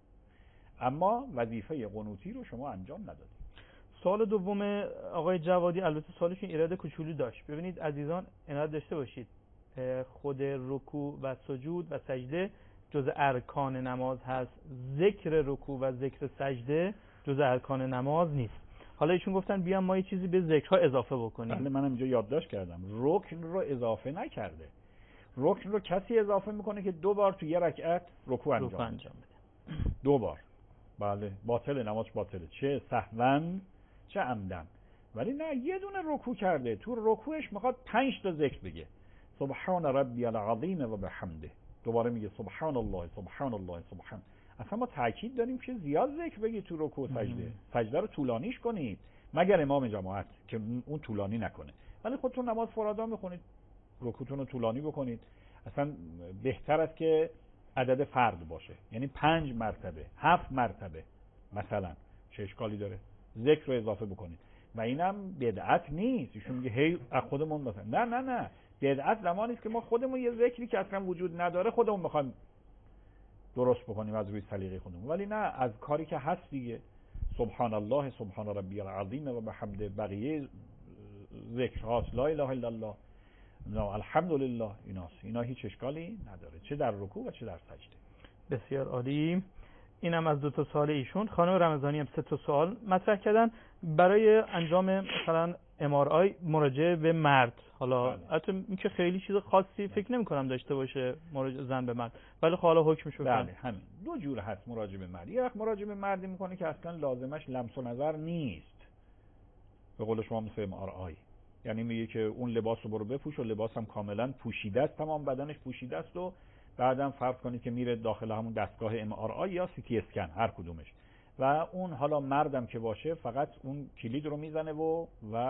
اما وظیفه قنوتی رو شما انجام ندادید. سوال دوم آقای جوادی البته سوالشون ایراد کوچولو داشت. ببینید عزیزان عنایت داشته باشید، خود رکوع و سجود و سجده جز ارکان نماز هست، ذکر رکوع و ذکر سجده جز ارکان نماز نیست. حالا ایشون گفتن بیام ما یه چیزی به ذکرها اضافه بکنیم. بله منم اینجا یادداشت کردم، رکن رو اضافه نکرده. رکن رو کسی اضافه میکنه که 2 بار تو یه رکعت رکوع انجام بده. 2 بار. بله باطله، نماز باطله، چه سهوا چه عمدن. ولی نه، یه دونه رکوع کرده، تو رکوعش میخواد 5 تا ذکر بگه، سبحان ربی العظیم و بحمده، دوباره میگه سبحان الله سبحان الله سبحان. اصلا ما تاکید داریم که زیاد ذکر بگی تو رکوع سجده، سجده رو طولانیش کنید، مگر امام جماعت که اون طولانی نکنه. ولی خودتون نماز فرادا میخونید، رکوعتون رو طولانی بکنید. اصلا بهتر است که عدد فرد باشه، یعنی 5 مرتبه 7 مرتبه مثلا، چه اشکالی داره؟ ذکر رو اضافه بکنید. و اینم بدعت نیست، ایشون میگه هی از خودمون مثلا، نه بدعت زمانی است که ما خودمون یه ذکری که اصلا وجود نداره خودمون میخوایم درست بکنیم از روی سلیقه خودمون. ولی نه، از کاری که هست دیگه، سبحان الله سبحان ربی العظیم و بحمده، بقیه ذکر هاست، لا اله الا الله، الحمدلله، اینا هیچ اشکالی نداره، چه در رکوع و چه در سجده. بسیار عالی. اینم از 2 سوال ایشون. خانم رمضانی هم 3 سوال مطرح کردن. برای انجام مثلا MRI مراجعه به مرد، حالا البته این که خیلی چیز خاصی فکر نمی‌کنم داشته باشه مراجعه زن به مرد، ولی حالا حکمش رو بله همین 2 جور هست مراجعه به مرد. یک مراجعه به مردی میکنه که اصلا لازمش لمس و نظر نیست، به قول شما مثل MRI، یعنی میگه که اون لباس رو برو بپوش و لباس هم کاملا پوشیده است، تمام بدنش پوشیده است، و بعدم فرض کنید که میره داخل همون دستگاه MRI یا CT اسکن هر کدومش، و اون حالا مردم که باشه فقط اون کلید رو میزنه و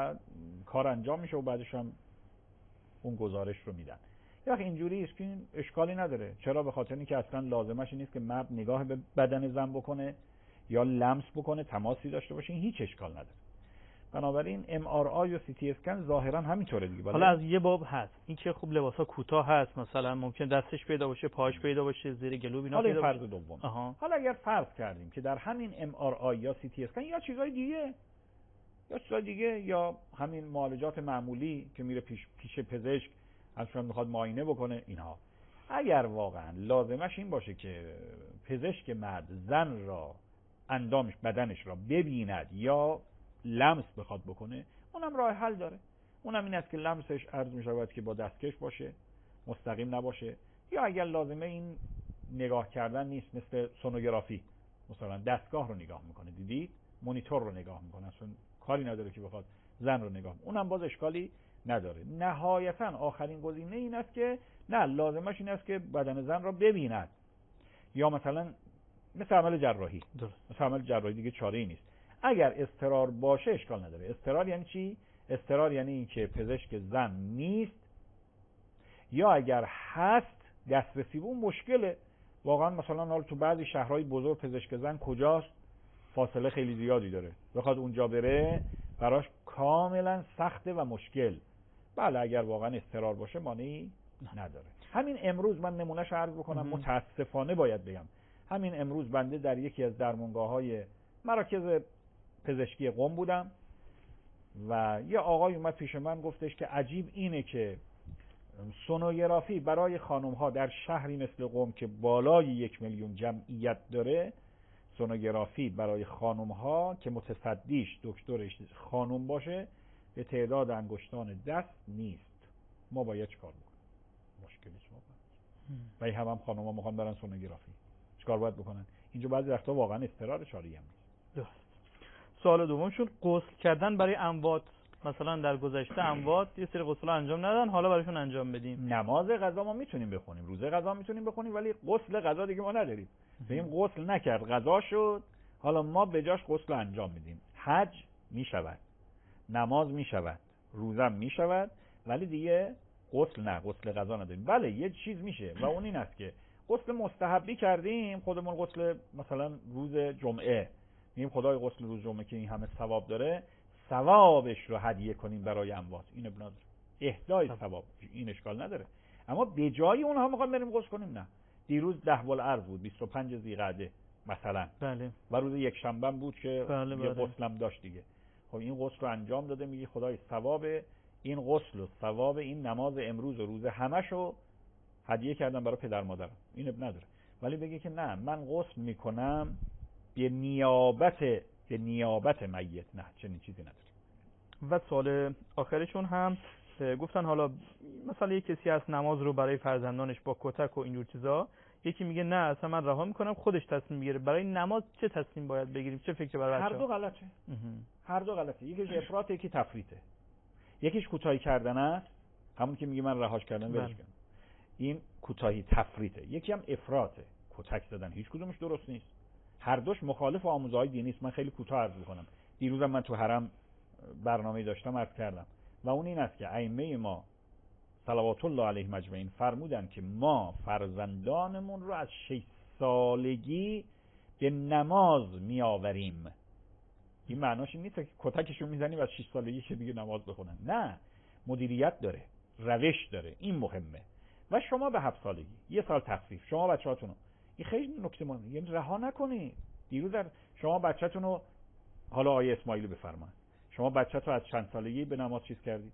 کار انجام میشه و بعدش هم اون گزارش رو میدن. یا اینجوری است که اشکالی نداره. چرا؟ به خاطر اینکه اصلا لازمش نیست که مرد نگاه به بدن زن بکنه یا لمس بکنه، تماسی داشته باشه، این هیچ اشکال نداره. بنابراین MRI و CT اسکن ظاهرا همینطوره دیگه. حالا از یه باب هست این که خب لباسا کوتاه هست، مثلا ممکن دستش پیدا باشه، پاهش پیدا باشه، زیر گلو اینا پیدا باشه. فرض دوم. حالا اگر فرض کردیم که در همین MRI یا CT اسکن یا چیزای دیگه یا همین معالجات معمولی که میره پیش پزشک ازشون میخواد معاینه بکنه، اینها اگر واقعا لازمش این باشه که پزشک مرد زن را اندامش بدنش را ببیند یا لمس بخواد بکنه، اونم راه حل داره. اونم این است که لمسش عرض می شود که با دستکش باشه، مستقیم نباشه، یا اگر لازمه این نگاه کردن نیست، مثل سونوگرافی مثلا دستگاه رو نگاه میکنه، دیدید مانیتور رو نگاه میکنه، اصلا کاری نداره که بخواد زن رو نگاه، اونم باز اشکالی نداره. نهایتا آخرین گزینه این است که نه، لازمش این است که بدن زن را ببیند، یا مثلا مثل عمل جراحی، مثل عمل جراحی دیگه چاره‌ای نیست. اگر اضطرار باشه اشکال نداره. اضطرار یعنی چی؟ اضطرار یعنی این که پزشک زن نیست، یا اگر هست دسترسی به اون مشکله. واقعا مثلا حالا تو بعضی شهرهای بزرگ پزشک زن کجاست؟ فاصله خیلی زیادی داره، بخواد اونجا بره براش کاملا سخته و مشکل. بله اگر واقعا اضطرار باشه مانعی نداره. همین امروز من نمونهش عرض بکنم، متاسفانه باید بگم، همین امروز بنده در یکی از درمانگاه‌های مراکز پزشکی قم بودم و یه آقای اومد پیش من گفتش که عجیب اینه که سونوگرافی برای خانم‌ها در شهری مثل قم که بالای 1 میلیون جمعیت داره، سونوگرافی برای خانم‌ها که متصدیش دکترش خانم باشه به تعداد انگشتان دست نیست. ما باید چیکار بکنیم؟ مشکلی شما و این هم خانم‌ها میخوان برن سونوگرافی، چیکار باید بکنن؟ اینجا بعضی وقتا واقعا اضطرار شرعی هم نیست. سوال دومشون غسل کردن برای اموات، مثلا در گذشته اموات یه سری غسل انجام ندادن، حالا برایشون انجام بدیم. نماز قضا ما میتونیم بخونیم، روزه قضا میتونیم بخونیم، ولی غسل قضا دیگه ما نداریم. ببین غسل نکرد قضا شد، حالا ما به جاش غسل انجام میدیم. حج میشود، نماز میشود، روزه میشود، ولی دیگه غسل نه، غسل قضا نداریم. بله یه چیز میشه و اون این است که غسل مستحبی کردیم، خودمون غسل مثلا روز جمعه میگیم خدای غسل روز جمعه که این همه ثواب داره، ثوابش رو هدیه کنیم برای اموات، این ابن نداره، اهدای ثواب، این اشکال نداره. اما به جای اونها میخوام بریم غسل کنیم؟ نه. دیروز 10 الارض بود، 25 ذیقعده مثلا، بله، و روز یک شنبه بود که بله. یه غسلم داشت دیگه. خب این غسل رو انجام داده، میگی خدای ثواب این غسل و ثواب این نماز امروز و روز همشو هدیه کردم برای پدر مادرم، این ابن نداره. ولی بگی که نه من غسل میکنم به نیابت میت، نه، چنین چیزی نداره. و سوال آخرشون هم گفتن حالا مثلا یک کسی از نماز رو برای فرزندانش با کتک و اینجور چیزا یکی میگه نه اصلا من رها میکنم، خودش تصمیم میگیره. برای نماز چه تصمیم باید بگیریم؟ چه فکری برای هر دو غلطه. هر دو غلطه. یکیش افراط، یکی تفریطه. یکیش کوتاهی کردن است، همون که میگه من رهاش کردم ولش کردم، این کوتاهی تفریطه. یکی هم افراطه، کتک زدن. هیچ کدومش درست نیست. هر دوش مخالف آموزه‌های دینی است. من خیلی کوتاه عرض می‌کنم. دیروزم من تو حرم برنامه‌ای داشتم عرض کردم و اون این است که ائمه ما صلوات الله علیهم اجمعین فرمودن که ما فرزندانمون رو از 6 سالگی به نماز میآوریم. این معناش این نیست که کتکشون میزنیم از 6 سالگی که دیگه نماز بخونن. نه، مدیریت داره، روش داره، این مهمه. و شما به 7 سالگی 1 سال تخفیف شما بچه‌هاتون رو، این خیلی نکته مهمه، یعنی رها نکنید. دیروز شما بچه‌تون رو، حالا آیه اسماعیل بفرمایید، شما بچه‌تو از چند سالگی به نماز چیز کردی؟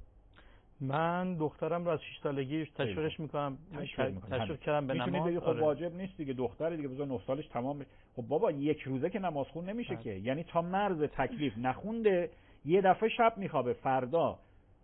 من دخترم رو از 6 سالگی تشویقش میکنم، تشویق کردم به نماز. میتونی بگی خب واجب نیست دیگه، دختر دیگه بذار 9 سالش تمام بشه. خب بابا 1 روزه که نماز خون نمیشه که، یعنی تا مرز تکلیف نخونده یه دفعه شب میخوابه، فردا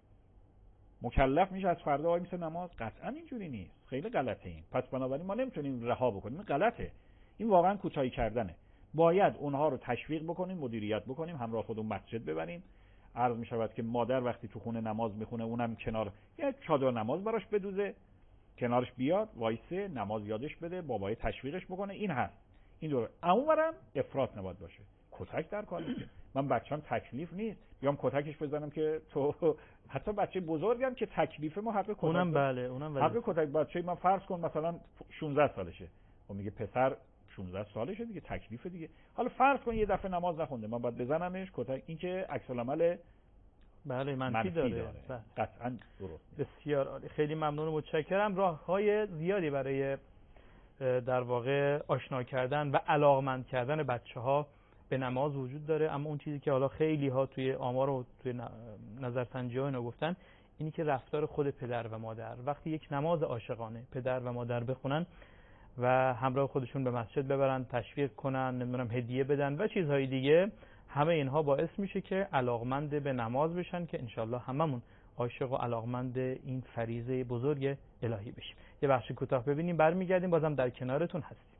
مکلف میشه از فردا وای میسه نماز. قطعا اینجوری نیست، خیلی غلطه این. پس بنابراین ما نمیتونیم رها بکنیم، این غلطه، این واقعا کوتاهی کردنه. باید اونها رو تشویق بکنیم، مدیریت بکنیم، همراه خودمون مسجد ببریم. عرض می شود که مادر وقتی تو خونه نماز میخونه اونم کنار یه چادر نماز براش بدوزه، کنارش بیاد وایسه نماز یادش بده، بابای تشویقش بکنه. این هست، این دور. اونورم افراط نباید باشه، کتک در کار نیست. من بچه‌م تکلیف نیست بیام کتکش بزنم که تو، حتی بچه بزرگم که تکلیف ما حق کتک، اونم بله حق کتک. بچه من فرض کن مثلا 16 سالشه و میگه پسر 16 سالشه دیگه، تکلیف دیگه. حالا فرض کن یه دفعه نماز نخونده، من باید بزنمش کتک؟ این که عکس العمل بله منفی داره. قطعا درست. بسیار عالی، خیلی ممنون و متشکرم. راه‌های زیادی برای در واقع آشنا کردن و علاقمند کردن بچه‌ها به نماز وجود داره، اما اون چیزی که حالا خیلی ها توی آمار و توی نظرسنجی‌ها اینا گفتن اینی که رفتار خود پدر و مادر، وقتی یک نماز عاشقانه پدر و مادر بخونن و همراه خودشون به مسجد ببرن، تشویق کنن، نمیدونم هدیه بدن و چیزهای دیگه، همه اینها باعث میشه که علاقمند به نماز بشن که انشالله هممون عاشق و علاقمند این فریضه بزرگ الهی بشیم. یه بخش کوتاه ببینیم، برمیگردیم، بازم در کنارتون هستیم.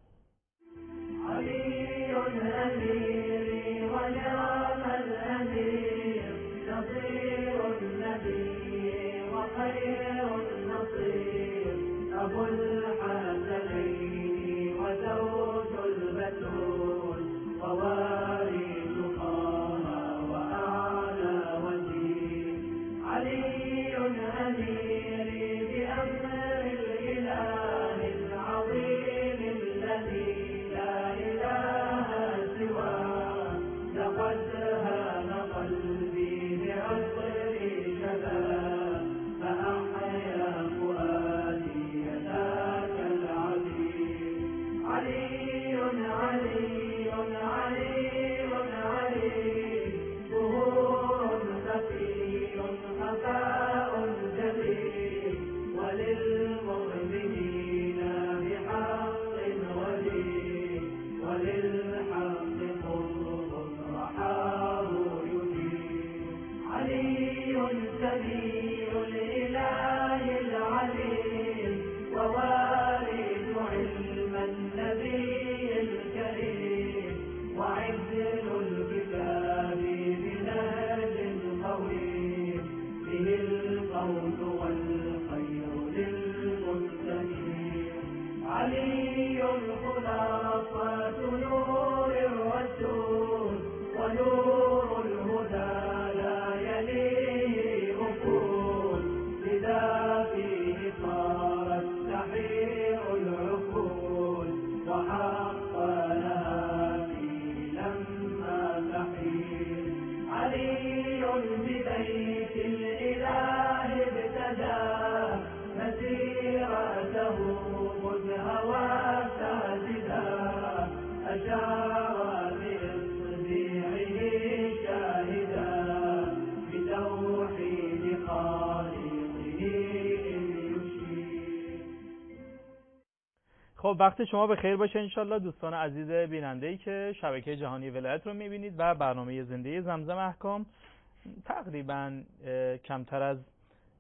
خب وقت شما به خیر باشه انشالله دوستان عزیز بیننده‌ای که شبکه جهانی ولایت رو میبینید و برنامه زنده زمزم احکام. تقریبا کمتر از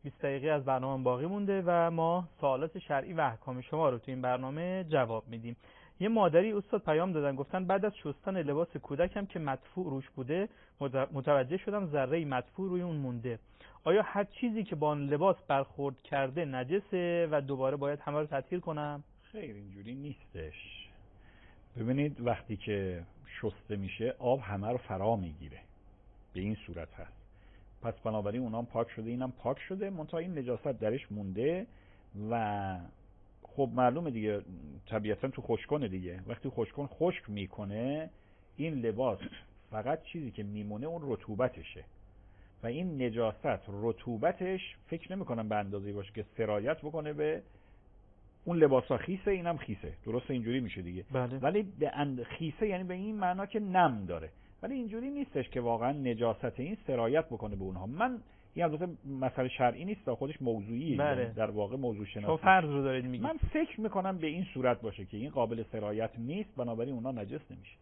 20 دقیقه از برنامه باقی مونده و ما سوالات شرعی و احکام شما رو تو این برنامه جواب میدیم. یه مادری استاد پیام دادن، گفتن بعد از شستن لباس کودکم که مدفوع روش بوده متوجه شدم ذره مدفوع روی اون مونده. آیا هر چیزی که با اون لباس برخورد کرده نجسه و دوباره باید همه رو تطهیر کنم؟ خیر، اینجوری نیستش. ببینید وقتی که شسته میشه آب همه رو فرا میگیره، به این صورت هست. پس بنابراین اونام پاک شده، اینم پاک شده، منتها این نجاست درش مونده و خب معلومه دیگه، طبیعتا تو خشکونه دیگه. وقتی خشکون خشک میکنه این لباس فقط چیزی که میمونه اون رطوبتشه و این نجاست رطوبتش فکر نمیکنم به اندازه‌ای باشه که سرایت بکنه به اون لباسا. خیسه، اینم خیسه، درسته؟ اینجوری میشه دیگه. بله. ولی خیسه یعنی به این معنا که نم داره، ولی اینجوری نیستش که واقعا نجاست این سرایت بکنه به اونها. من این البته مسئله شرعی نیست، خودش موضوعیه. بله. در واقع موضوع شناسی. شما فرض رو دارید میگید. من فکر میکنم به این صورت باشه که این قابل سرایت نیست، بنابراین اونها نجس نمیشه.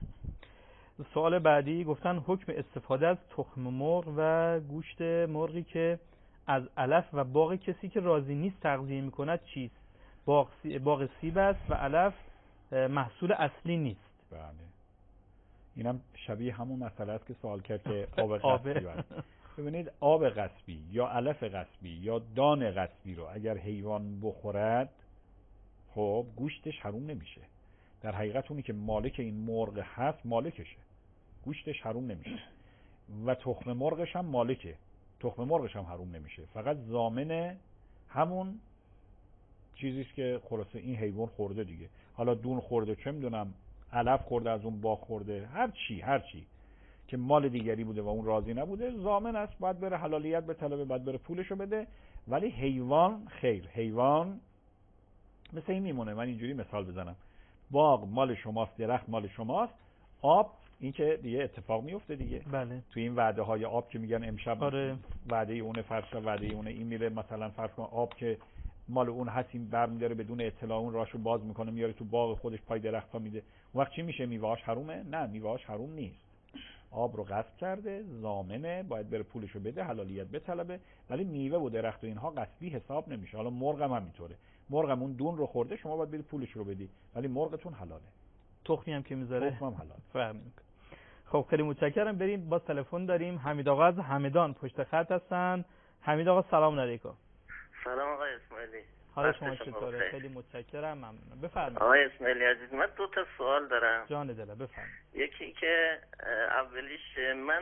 سوال بعدی گفتن حکم استفاده از تخم مرغ و گوشت مرغی که از علف و باغ کسی که راضی نیست تغذیه میکند چیست؟ باغ سیب است و علف محصول اصلی نیست. بله، اینم شبیه همون مسئله است که سوال کرد که آب غصبی است. ببینید آب غصبی یا علف غصبی یا دان غصبی رو اگر حیوان بخورد خب گوشتش حروم نمیشه. در حقیقت اونی که مالک این مرغ هست مالکشه، گوشتش حروم نمیشه و تخم مرغش هم مالکه، تخم مرغش هم حروم نمیشه. فقط ضامن همون چیزیست که خلاصه این حیوان خورده دیگه. حالا دون خورده، چه میدونم علف خورده، از اون باغ خورده، هر چی که مال دیگری بوده و اون راضی نبوده، ضامن است باید بره حلالیت به طلبه، باید بره پولشو بده. ولی حیوان خیر، حیوان مثل این میمونه. من اینجوری مثال بزنم، باغ مال شماست، درخت مال شماست، آب این که دیگه اتفاق میفته دیگه. بله. تو این وعده های آب که میگن امشب آره. وعده اونه، فردا وعده اونه، این میره مثلا فرض کن آب که مال اون هست این برمی‌داره بدون اطلاع اون راشو باز میکنه میاره تو باغ خودش پای درخت‌ها میده. اون وقت چی میشه؟ میوه‌اش حرومه؟ نه، میوه‌اش حروم نیست. آب رو غصب کرده، ضامنه، باید بره پولشو بده، حلالیت بطلبه. ولی میوه و درخت و اینها غصبی حساب نمیشه. حالا مرغم همینطوره، مرغم اون دون رو خورده، شما باید برید پولش رو بدی، ولی مرغتون حلاله. تخمی هم که میذاره تخمم حلال. فهمیدم. خب خیلی متشکرم. بریم با تلفن داریم حمید آقا از همدان پشت خط هستن. حمید آقا سلام علیکم. سلام آقای اسماعیلی. حال شما چطوره؟ خیلی متشکرم، ممنونم. بفرمایید. آقای اسماعیلی عزیز، من دو تا سوال دارم. جان دلم بفرمایید. یکی که اولیش، من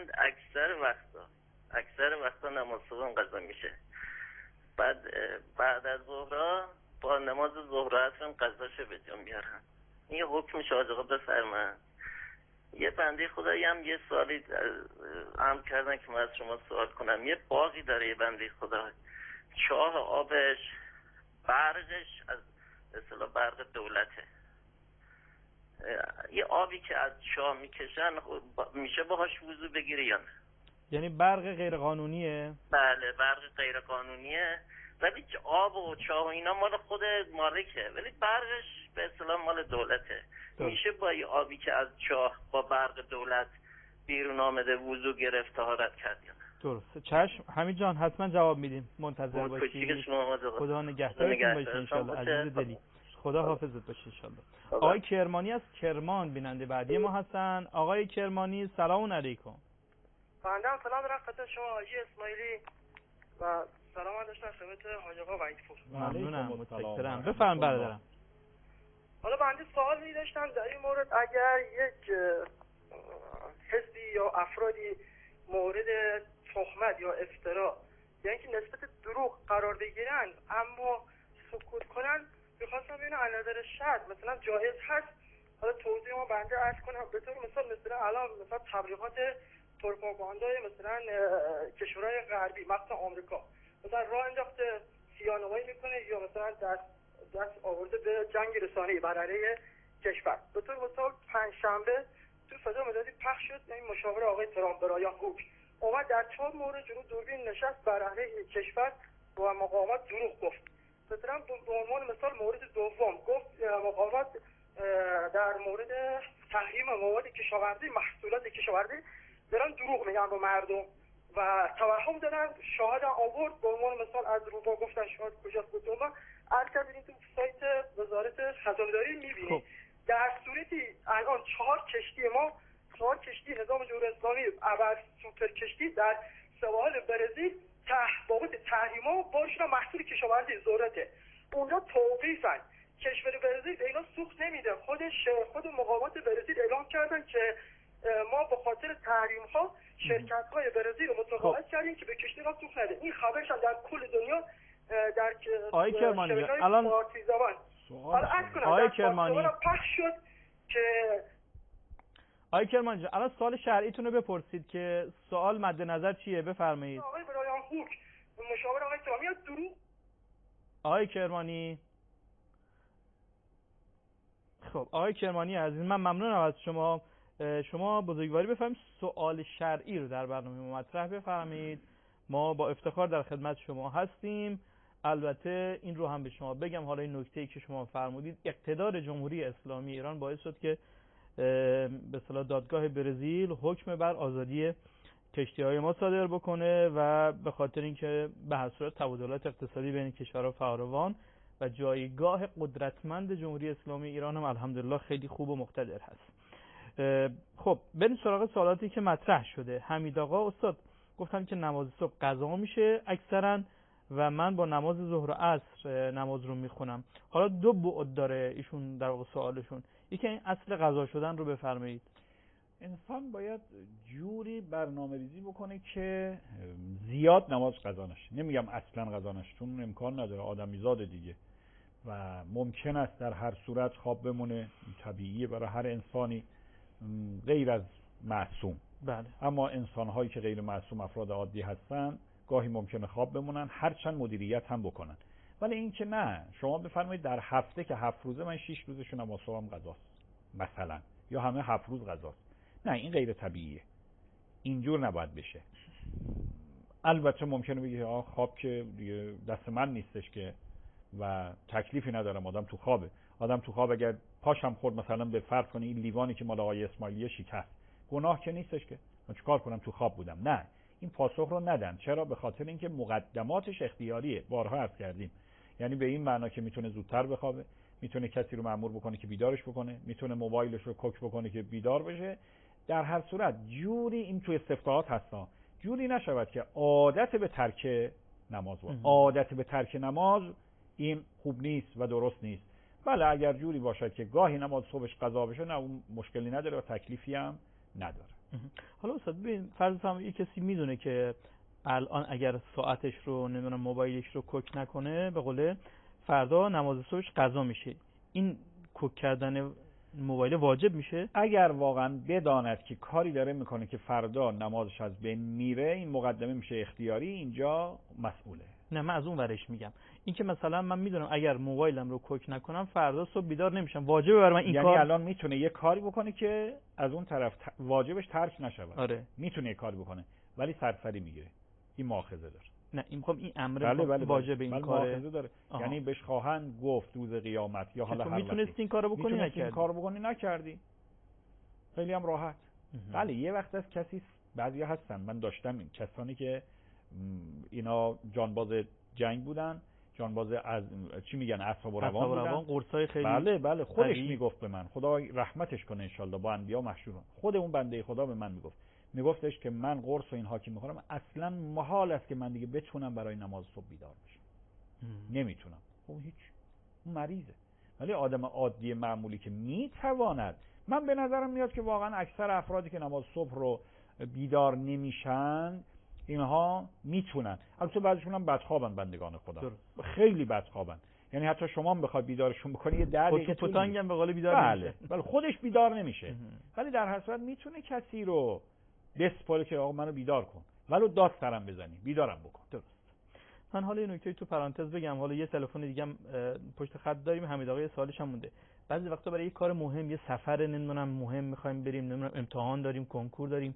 اکثر وقتا نماز صبح قضا میشه، بعد از ظهر با نماز ظهر عصر قضاشو به جا میارم. این حکمش آقا بفرمایید. یه بنده خدایی هم یه سوالی امر کردن که من از شما سوال کنم. یه باغی داره یه بنده خدا، چاه آبش برقش از اصطلاح برق دولته. یه آبی که از چاه میکشن میشه باهاش وضو بگیری یا نه؟ یعنی برق غیر قانونیه؟ بله، برق غیر قانونیه، ولی آب و چاه و اینا مال خود مالکه، ولی برقش به اصطلاح مال دولته. میشه با این آبی که از چاه با برق دولت بیرون آمده وضو گرفت طهارت کرد یا نه؟ درسته. چشم حمید جان، حتما جواب میدیم، منتظر باشید. خدا نگهدارتون باشه ان شاء الله. عزیز دلی، خدا حافظت باشه ان شاء الله. آقای کرمانی از کرمان بیننده بعدی ما هستن. آقای کرمانی سلام علیکم. بنده سلام دارم خدمت شما حاجی اسماعیلی و سلام داشتم خدمت حاج آقا وحیدپور. ممنونم، متشکرم. بفرمایید برادرم. حالا بنده سوالی داشتم در این مورد، اگر یک حزبی یا افرادی مورد تهمت یا افترا یعنی که نسبت دروغ قرار بگیرن اما سکوت کنن، می‌خواستم ببینم از نظر شرع مثلا جایز هست؟ حالا توضیح ما بنده عرض کنم. به طور مثلا الان مثلا تبلیغات پروپاگاندای مثلا کشورهای غربی مثلا آمریکا مثلا راه انداخته سیانوایی میکنه یا مثلا دست آورده به جنگ رسانه‌ای بر علیه کشور. به طور مثال پنجشنبه تو فضا مجازی پخش شد، یعنی مشاور آقای ترامپ برای هوک اومد در 4 مورد جلو دوربین نشست بر علیه کشور با مقاومت دروغ گفت. مثلا به عنوان مثال مورد دوم گفت مقاومت در مورد تحریم مواد کشاورزی، محصولات کشاورزی دارن دروغ میگن با مردم. و توهم دارن. شاهد آورد به عنوان مثال از روبا گفتن شاهد کجاست بود ما ارکب برید تو سایت وزارت خزانداری میبینید. در صورتی الان 4 کشتی نظام جمهوری اسلامی ابر سوپر کشتی در سواحل برزیل بابت تحریما بارشون محصول کشاورزی ذرته اونجا توقیفن. کشور برزیل اینا سوخت نمیده. خود مقامات برزیل اعلام کردن که ما به خاطر تحریم ها شرکت های برزیل رو متقاعد کردیم که به کشتی ها سوخت نده. این خبرش هم در کل دنیا در شبکه‌های فارسی زبان آقای کرمانی پخش شد که آقای کرمانی جان الان سوال شرعیتون رو بپرسید که سوال مد نظر چیه بفرمایید. آقای برایان هوک مشاور آقای تامی درو. آقای کرمانی خب آقای کرمانی عزیز من ممنونم از شما. شما بزرگواری بفرمایید سوال شرعی رو در برنامه مطرح بفرمایید. ما با افتخار در خدمت شما هستیم. البته این رو هم به شما بگم حالا این نکته‌ای که شما فرمودید اقتدار جمهوری اسلامی ایران باعث شد که به اصطلاح دادگاه برزیل حکم بر آزادی کشتی‌های ما صادر بکنه و به خاطر اینکه به هر صورت تبادلات اقتصادی بین کشورها فراوان و جایگاه قدرتمند جمهوری اسلامی ایران هم الحمدلله خیلی خوب و مقتدر هست. خب بریم سراغ سوالاتی که مطرح شده. حمید آقا استاد گفتن که نماز صبح قضا میشه اکثرا و من با نماز ظهر و عصر نماز رو میخونم. حالا دو بعد داره ایشون در واقع سوالشون. یکی این اصل قضا شدن رو بفرمایید. انسان باید جوری برنامه‌ریزی بکنه که زیاد نماز قضا نشه. نمیگم اصلا قضا نشه چون امکان نداره، آدمیزاد دیگه و ممکن است در هر صورت خواب بمونه، طبیعیه برای هر انسانی غیر از معصوم. بله. اما انسان‌هایی که غیر معصوم افراد عادی هستن گاهی ممکنه خواب بمونن هرچند مدیریت هم بکنن. ولی این که نه، شما بفرمایید در هفته که 7 روزه من 6 روزشون نماز صبحم قضاست مثلا، یا همه 7 روز قضاست. نه این غیر طبیعیه، اینجور نباید بشه. البته ممکنه بگی خواب که دیگه دست من نیستش که و تکلیفی ندارم، آدم تو خوابه. آدم تو خواب اگر پاشم خورد مثلا به فرض کنه این لیوانی که مال آقای اسماعیلیه شکست، گناه که نیستش که من چیکار کنم تو خواب بودم. نه این پاسخ رو ندن. چرا؟ به خاطر اینکه مقدماتش اختیاریه. بارها عرض کردیم، یعنی به این معنا که میتونه زودتر بخوابه، میتونه کسی رو مأمور بکنه که بیدارش بکنه، میتونه موبایلش رو کوک بکنه که بیدار بشه. در هر صورت جوری این تو استفتاحات هستا جوری نشود که عادت به ترک نماز باشه. عادت به ترک نماز این خوب نیست و درست نیست. بله اگر جوری باشد که گاهی نماز صبحش قضا بشه، نه اون مشکلی نداره و تکلیفی هم نداره. حالا استاد ببین فرض کنم یک کسی میدونه که الان اگر ساعتش رو نمیدونم موبایلش رو کوک نکنه به قوله فردا نماز صبحش قضا میشه، این کوک کردن موبایل واجب میشه؟ اگر واقعا بداند که کاری داره میکنه که فردا نمازش از بین میره، این مقدمه میشه اختیاری، اینجا مسئوله. نه من از اون ورش میگم، این که مثلا من میدونم اگر موبایلم رو کوک نکنم فردا صبح بیدار نمیشم، واجبه برای من این یعنی کار؟ الان میتونه یه کاری بکنه که از اون طرف واجبش ترک نشود. آره میتونه یه کاری بکنه ولی سرسری میگیره، این مؤاخذه داره. نه این میخوام این امر بله واجب این کاره، مؤاخذه داره. یعنی بهش خواهند گفت روز قیامت یا حالا هر میتونستی این کارو بکنی نکردی، این کارو بکنی نکردی، خیلی هم راحت. بله یه وقت از کسی بعضیا هستن، من داشتم این کسانی که اینا جانباز جنگ بودن، جانباز از چی میگن اعصاب و روان بودن، قرصای خیلی بله خودش میگفت به من، خدا رحمتش کنه انشالله، با انبیا محشور، خود اون بنده خدا به من میگفتش که من قرص و اینها که میخورم اصلا محال است که من دیگه بتونم برای نماز صبح بیدار بشم. نمیتونم. خب هیچ، اون مریضه. ولی آدم عادی معمولی که میتواند، من به نظرم میاد که واقعا اکثر افرادی که نماز صبح رو بیدار نمیشن اینها میتونن. البته بعضیشون هم بدخوابن بندگان خدا، خیلی بدخوابن، یعنی حتی شما هم بخوای بیدارشون بکنی یه دردی پتانگ هم به قول بیدار نمیشه. بله خودش بیدار نمیشه. ولی در هر صورت میتونه کسی رو دست که آقا منو بیدار کن، ولو داد سرم بزنی بیدارم بکن. درست. من حالا یه نکته تو پرانتز بگم، حالا یه تلفن دیگه هم پشت خط داریم، حمید آقا یه سوالش هم مونده. بعضی وقتا برای یه کار مهم، یه سفر نمیدونم مهم میخوایم بریم، نمیدونم امتحان داریم، کنکور داریم،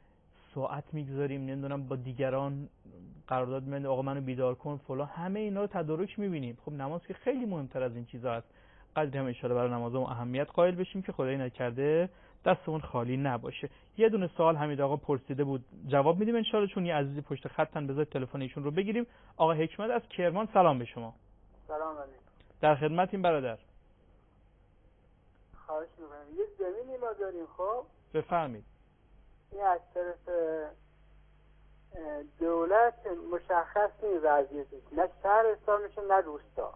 ساعت میگذاریم، نمیدونم با دیگران قرارداد می‌بندیم آقا منو بیدار کن فلان، همه اینا رو تدارک می‌بینیم. خب نماز که خیلی مهمتر از این چیزا است. قدری هم ان شاءالله برای نمازمون اهمیت قائل بشیم که خدای نکرده دستمون خالی نباشه. یه دونه سوال حمید آقا پرسیده بود جواب میدیم ان شاء الله، چون یه عزیزی پشت خطن، بذارید تلفن ایشون رو بگیریم. آقا حکمت از کرمان، سلام به شما. سلام علیکم. در خدمتیم برادر. خواهش می‌کنم. یه زمینی ما داریم، خب بفرمایید. این از طرف دولت مشخص نیست وضعیتش، نه شهر حساب میشه نه روستا.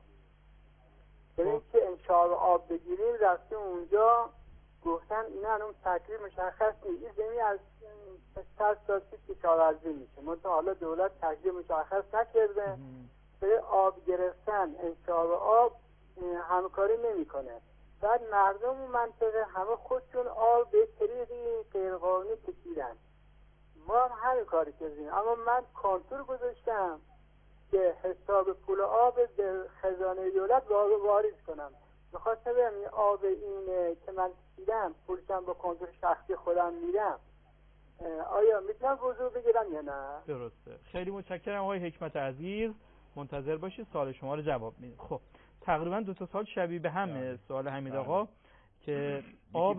بریم که انشاء آب بگیریم، رفتیم اونجا گفتن اینا الان تکلیف مشخص نیست، این زمین از 100 سال پیش کشاورزی میشه، منتها حالا دولت تکلیف مشخص نکرده، برای آب گرفتن انشاء آب همکاری نمیکنه. بعد مردم اون منطقه همه خودشون آب به طریقی غیرقانونی کشیدن. ما هم همین کاری کردیم، اما من کنتور گذاشتم که حساب پول آب به خزانه دولت واریز کنم. میخواستم بگم این آب این که من کشیدم پولشم با کنتور شخصی خودم میدم، آیا میتونم وضوع بگیرم یا نه؟ درسته. خیلی متشکرم آقای حکمت عزیز، منتظر باشید سوال شما رو جواب میدیم. خب تقریبا 2 تا سوال شبیه به همه سوال حمید آقا که آب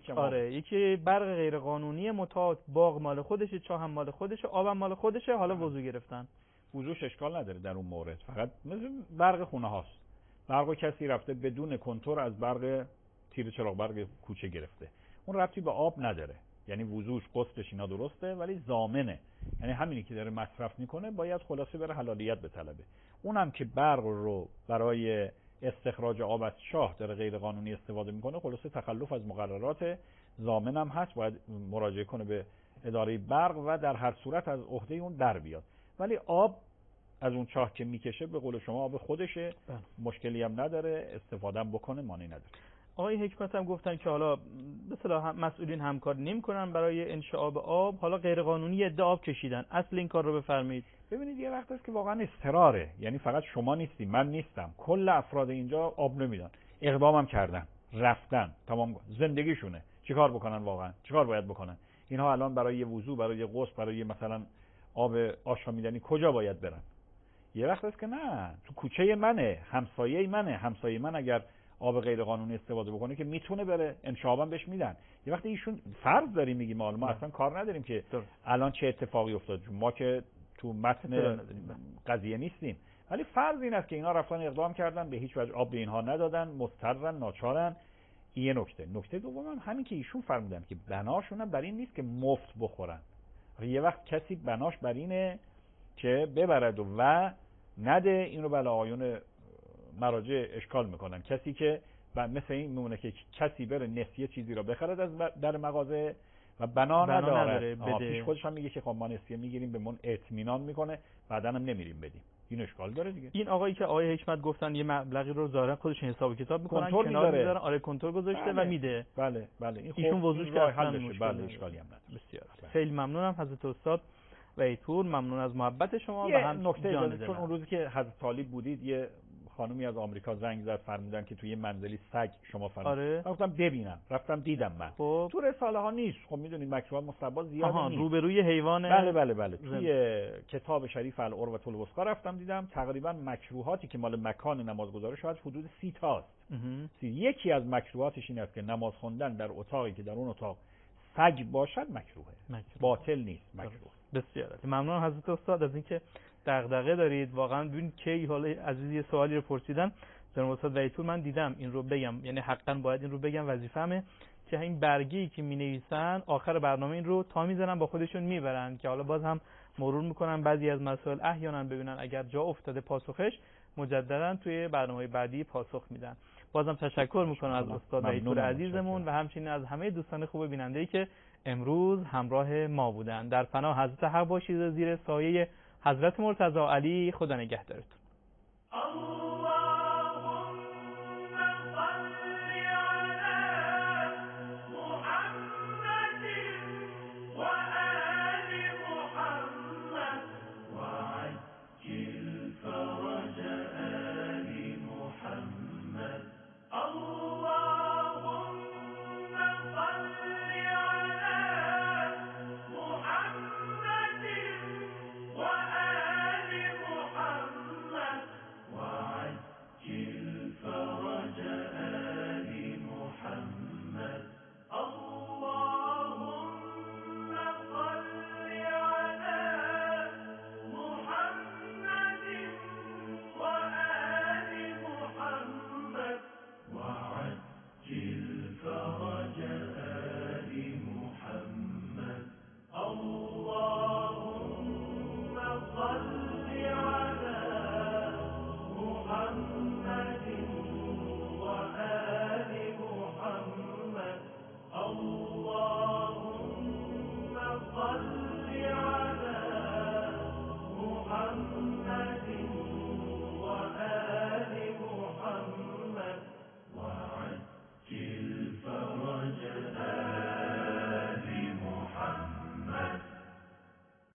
یکی برق غیر قانونی متعاد، باغ مال خودشه، چاه هم مال خودشه، آب هم مال خودشه، حالا وضو گرفتن. وضوش اشکال نداره در اون مورد، فقط مثل برق خونه هاست. برق کسی رفته بدون کنتور از برق تیر چراغ برق کوچه گرفته، اون ربطی به آب نداره. یعنی وضوش قسطش اینا درسته ولی ضامنه، یعنی همینی که داره مصرف میکنه باید خلاصه بره حلالیت بطلبه. اونم که برق رو برای استخراج آب از چاه داره غیر قانونی استفاده میکنه، خلاصه تخلف از مقررات، ضامن هم هست، باید مراجعه کنه به اداره برق و در هر صورت از عهده اون در بیاد. ولی آب از اون چاه که میکشه به قول شما آب خودشه، مشکلی هم نداره، استفاده هم بکنه، مانعی نداره. آقای حکمت هم گفتن که حالا به اصطلاح مسئولین همکاری نمی‌کنن برای انشاء آب، حالا غیر قانونی ادعا آب کشیدن، اصل این کار رو بفرمایید. ببینید یه وقت است که واقعا اضطراره، یعنی فقط شما نیستی، من نیستم، کل افراد اینجا آب نمیدن، اقدامم کردن، رفتن، تمام زندگیشونه، چیکار بکنن واقعا؟ چیکار باید بکنن؟ اینها الان برای وضو، برای غسل، برای مثلا آب آشامیدنی کجا باید برن؟ یه وقت است که نه، تو کوچه منه، همسایه منه، همسایه من اگر آب غیر قانونی استفاده بکنه که میتونه بره، انشابا بهش میدن. یه وقتی ایشون فرض داریم میگیم ما اصلا کار نداریم که الان چه اتفاقی افتاد، ما که تو متن قضیه نیستیم، ولی فرض این است که اینا رفتن اقدام کردن، به هیچ وجه آب به اینها ندادن، مضطرن، ناچارن. این یه نکته دوم هم همین که ایشون فرمودن که بناشون هم بر این نیست که مفت بخورن. یه وقت کسی بناش بر اینه که ببرد و نده، این رو بله آقایون مراجع اشکال میکنن. کسی که مثل این میمونه که کسی بره نسیه چیزی رو بخرد از در مغازه و بنا نداره پیش خودش هم میگه که خب ما نسیه میگیریم، به من اطمینان میکنه، بعدن هم نمیریم بدیم. این اشکال داره دیگه. این آقایی که آقای حکمت گفتن یه مبلغی رو ظاهرا خودش حساب کتاب میکنن، کنار میذارن، آره کنترل گذاشته و میده. بله ایشون وضوش که حل بشه. بله اشکالی هم نداره. بسیار خیلی ممنونم حضرت استاد ویتور، ممنون از محبت شما و هم نکته چون اون روزی که حضرت طالب بودید یه خانومی از آمریکا زنگ زد، فرمودن که توی منزلی سگ شما فرمودید. من گفتم ببینم، رفتم دیدم. من خب تو رساله ها نیست، خب میدونید مکتوبات مصطبا زیاد نیست، روبروی حیوان. بله توی کتاب شریف العروة الوثقی رفتم دیدم تقریبا مکروهاتی که مال مکان نمازگذاری شاید حدود 30 تاست. یکی از مکروهاتش این است که نماز خوندن در اتاقی که در اون اتاق سگ باشد مکروهه. باطل نیست، مکروه. بسیار ممنون حضرت استاد از اینکه دغدغه دارید. واقعا ببین که حالا عزیز یه سوالی رو پرسیدن، جناب استاد ویتور من دیدم این رو بگم، یعنی حقاً باید این رو بگم، وظیفه‌مه که این برگی که می‌نویسن آخر برنامه این رو تا میزنن با خودشون میبرن که حالا باز هم مرور میکنن بعضی از مسائل احیانا ببینن اگر جا افتاده پاسخش مجددا توی برنامه‌های بعدی پاسخ میدن. بازم تشکر میکنم از استاد ویتور عزیزمون و همچنین از همه دوستان خوب بیننده‌ای که امروز همراه ما بودن. در پناه حضرت حق باشید، زیر سایه حضرت مرتضی علی. خدا نگهدارتون.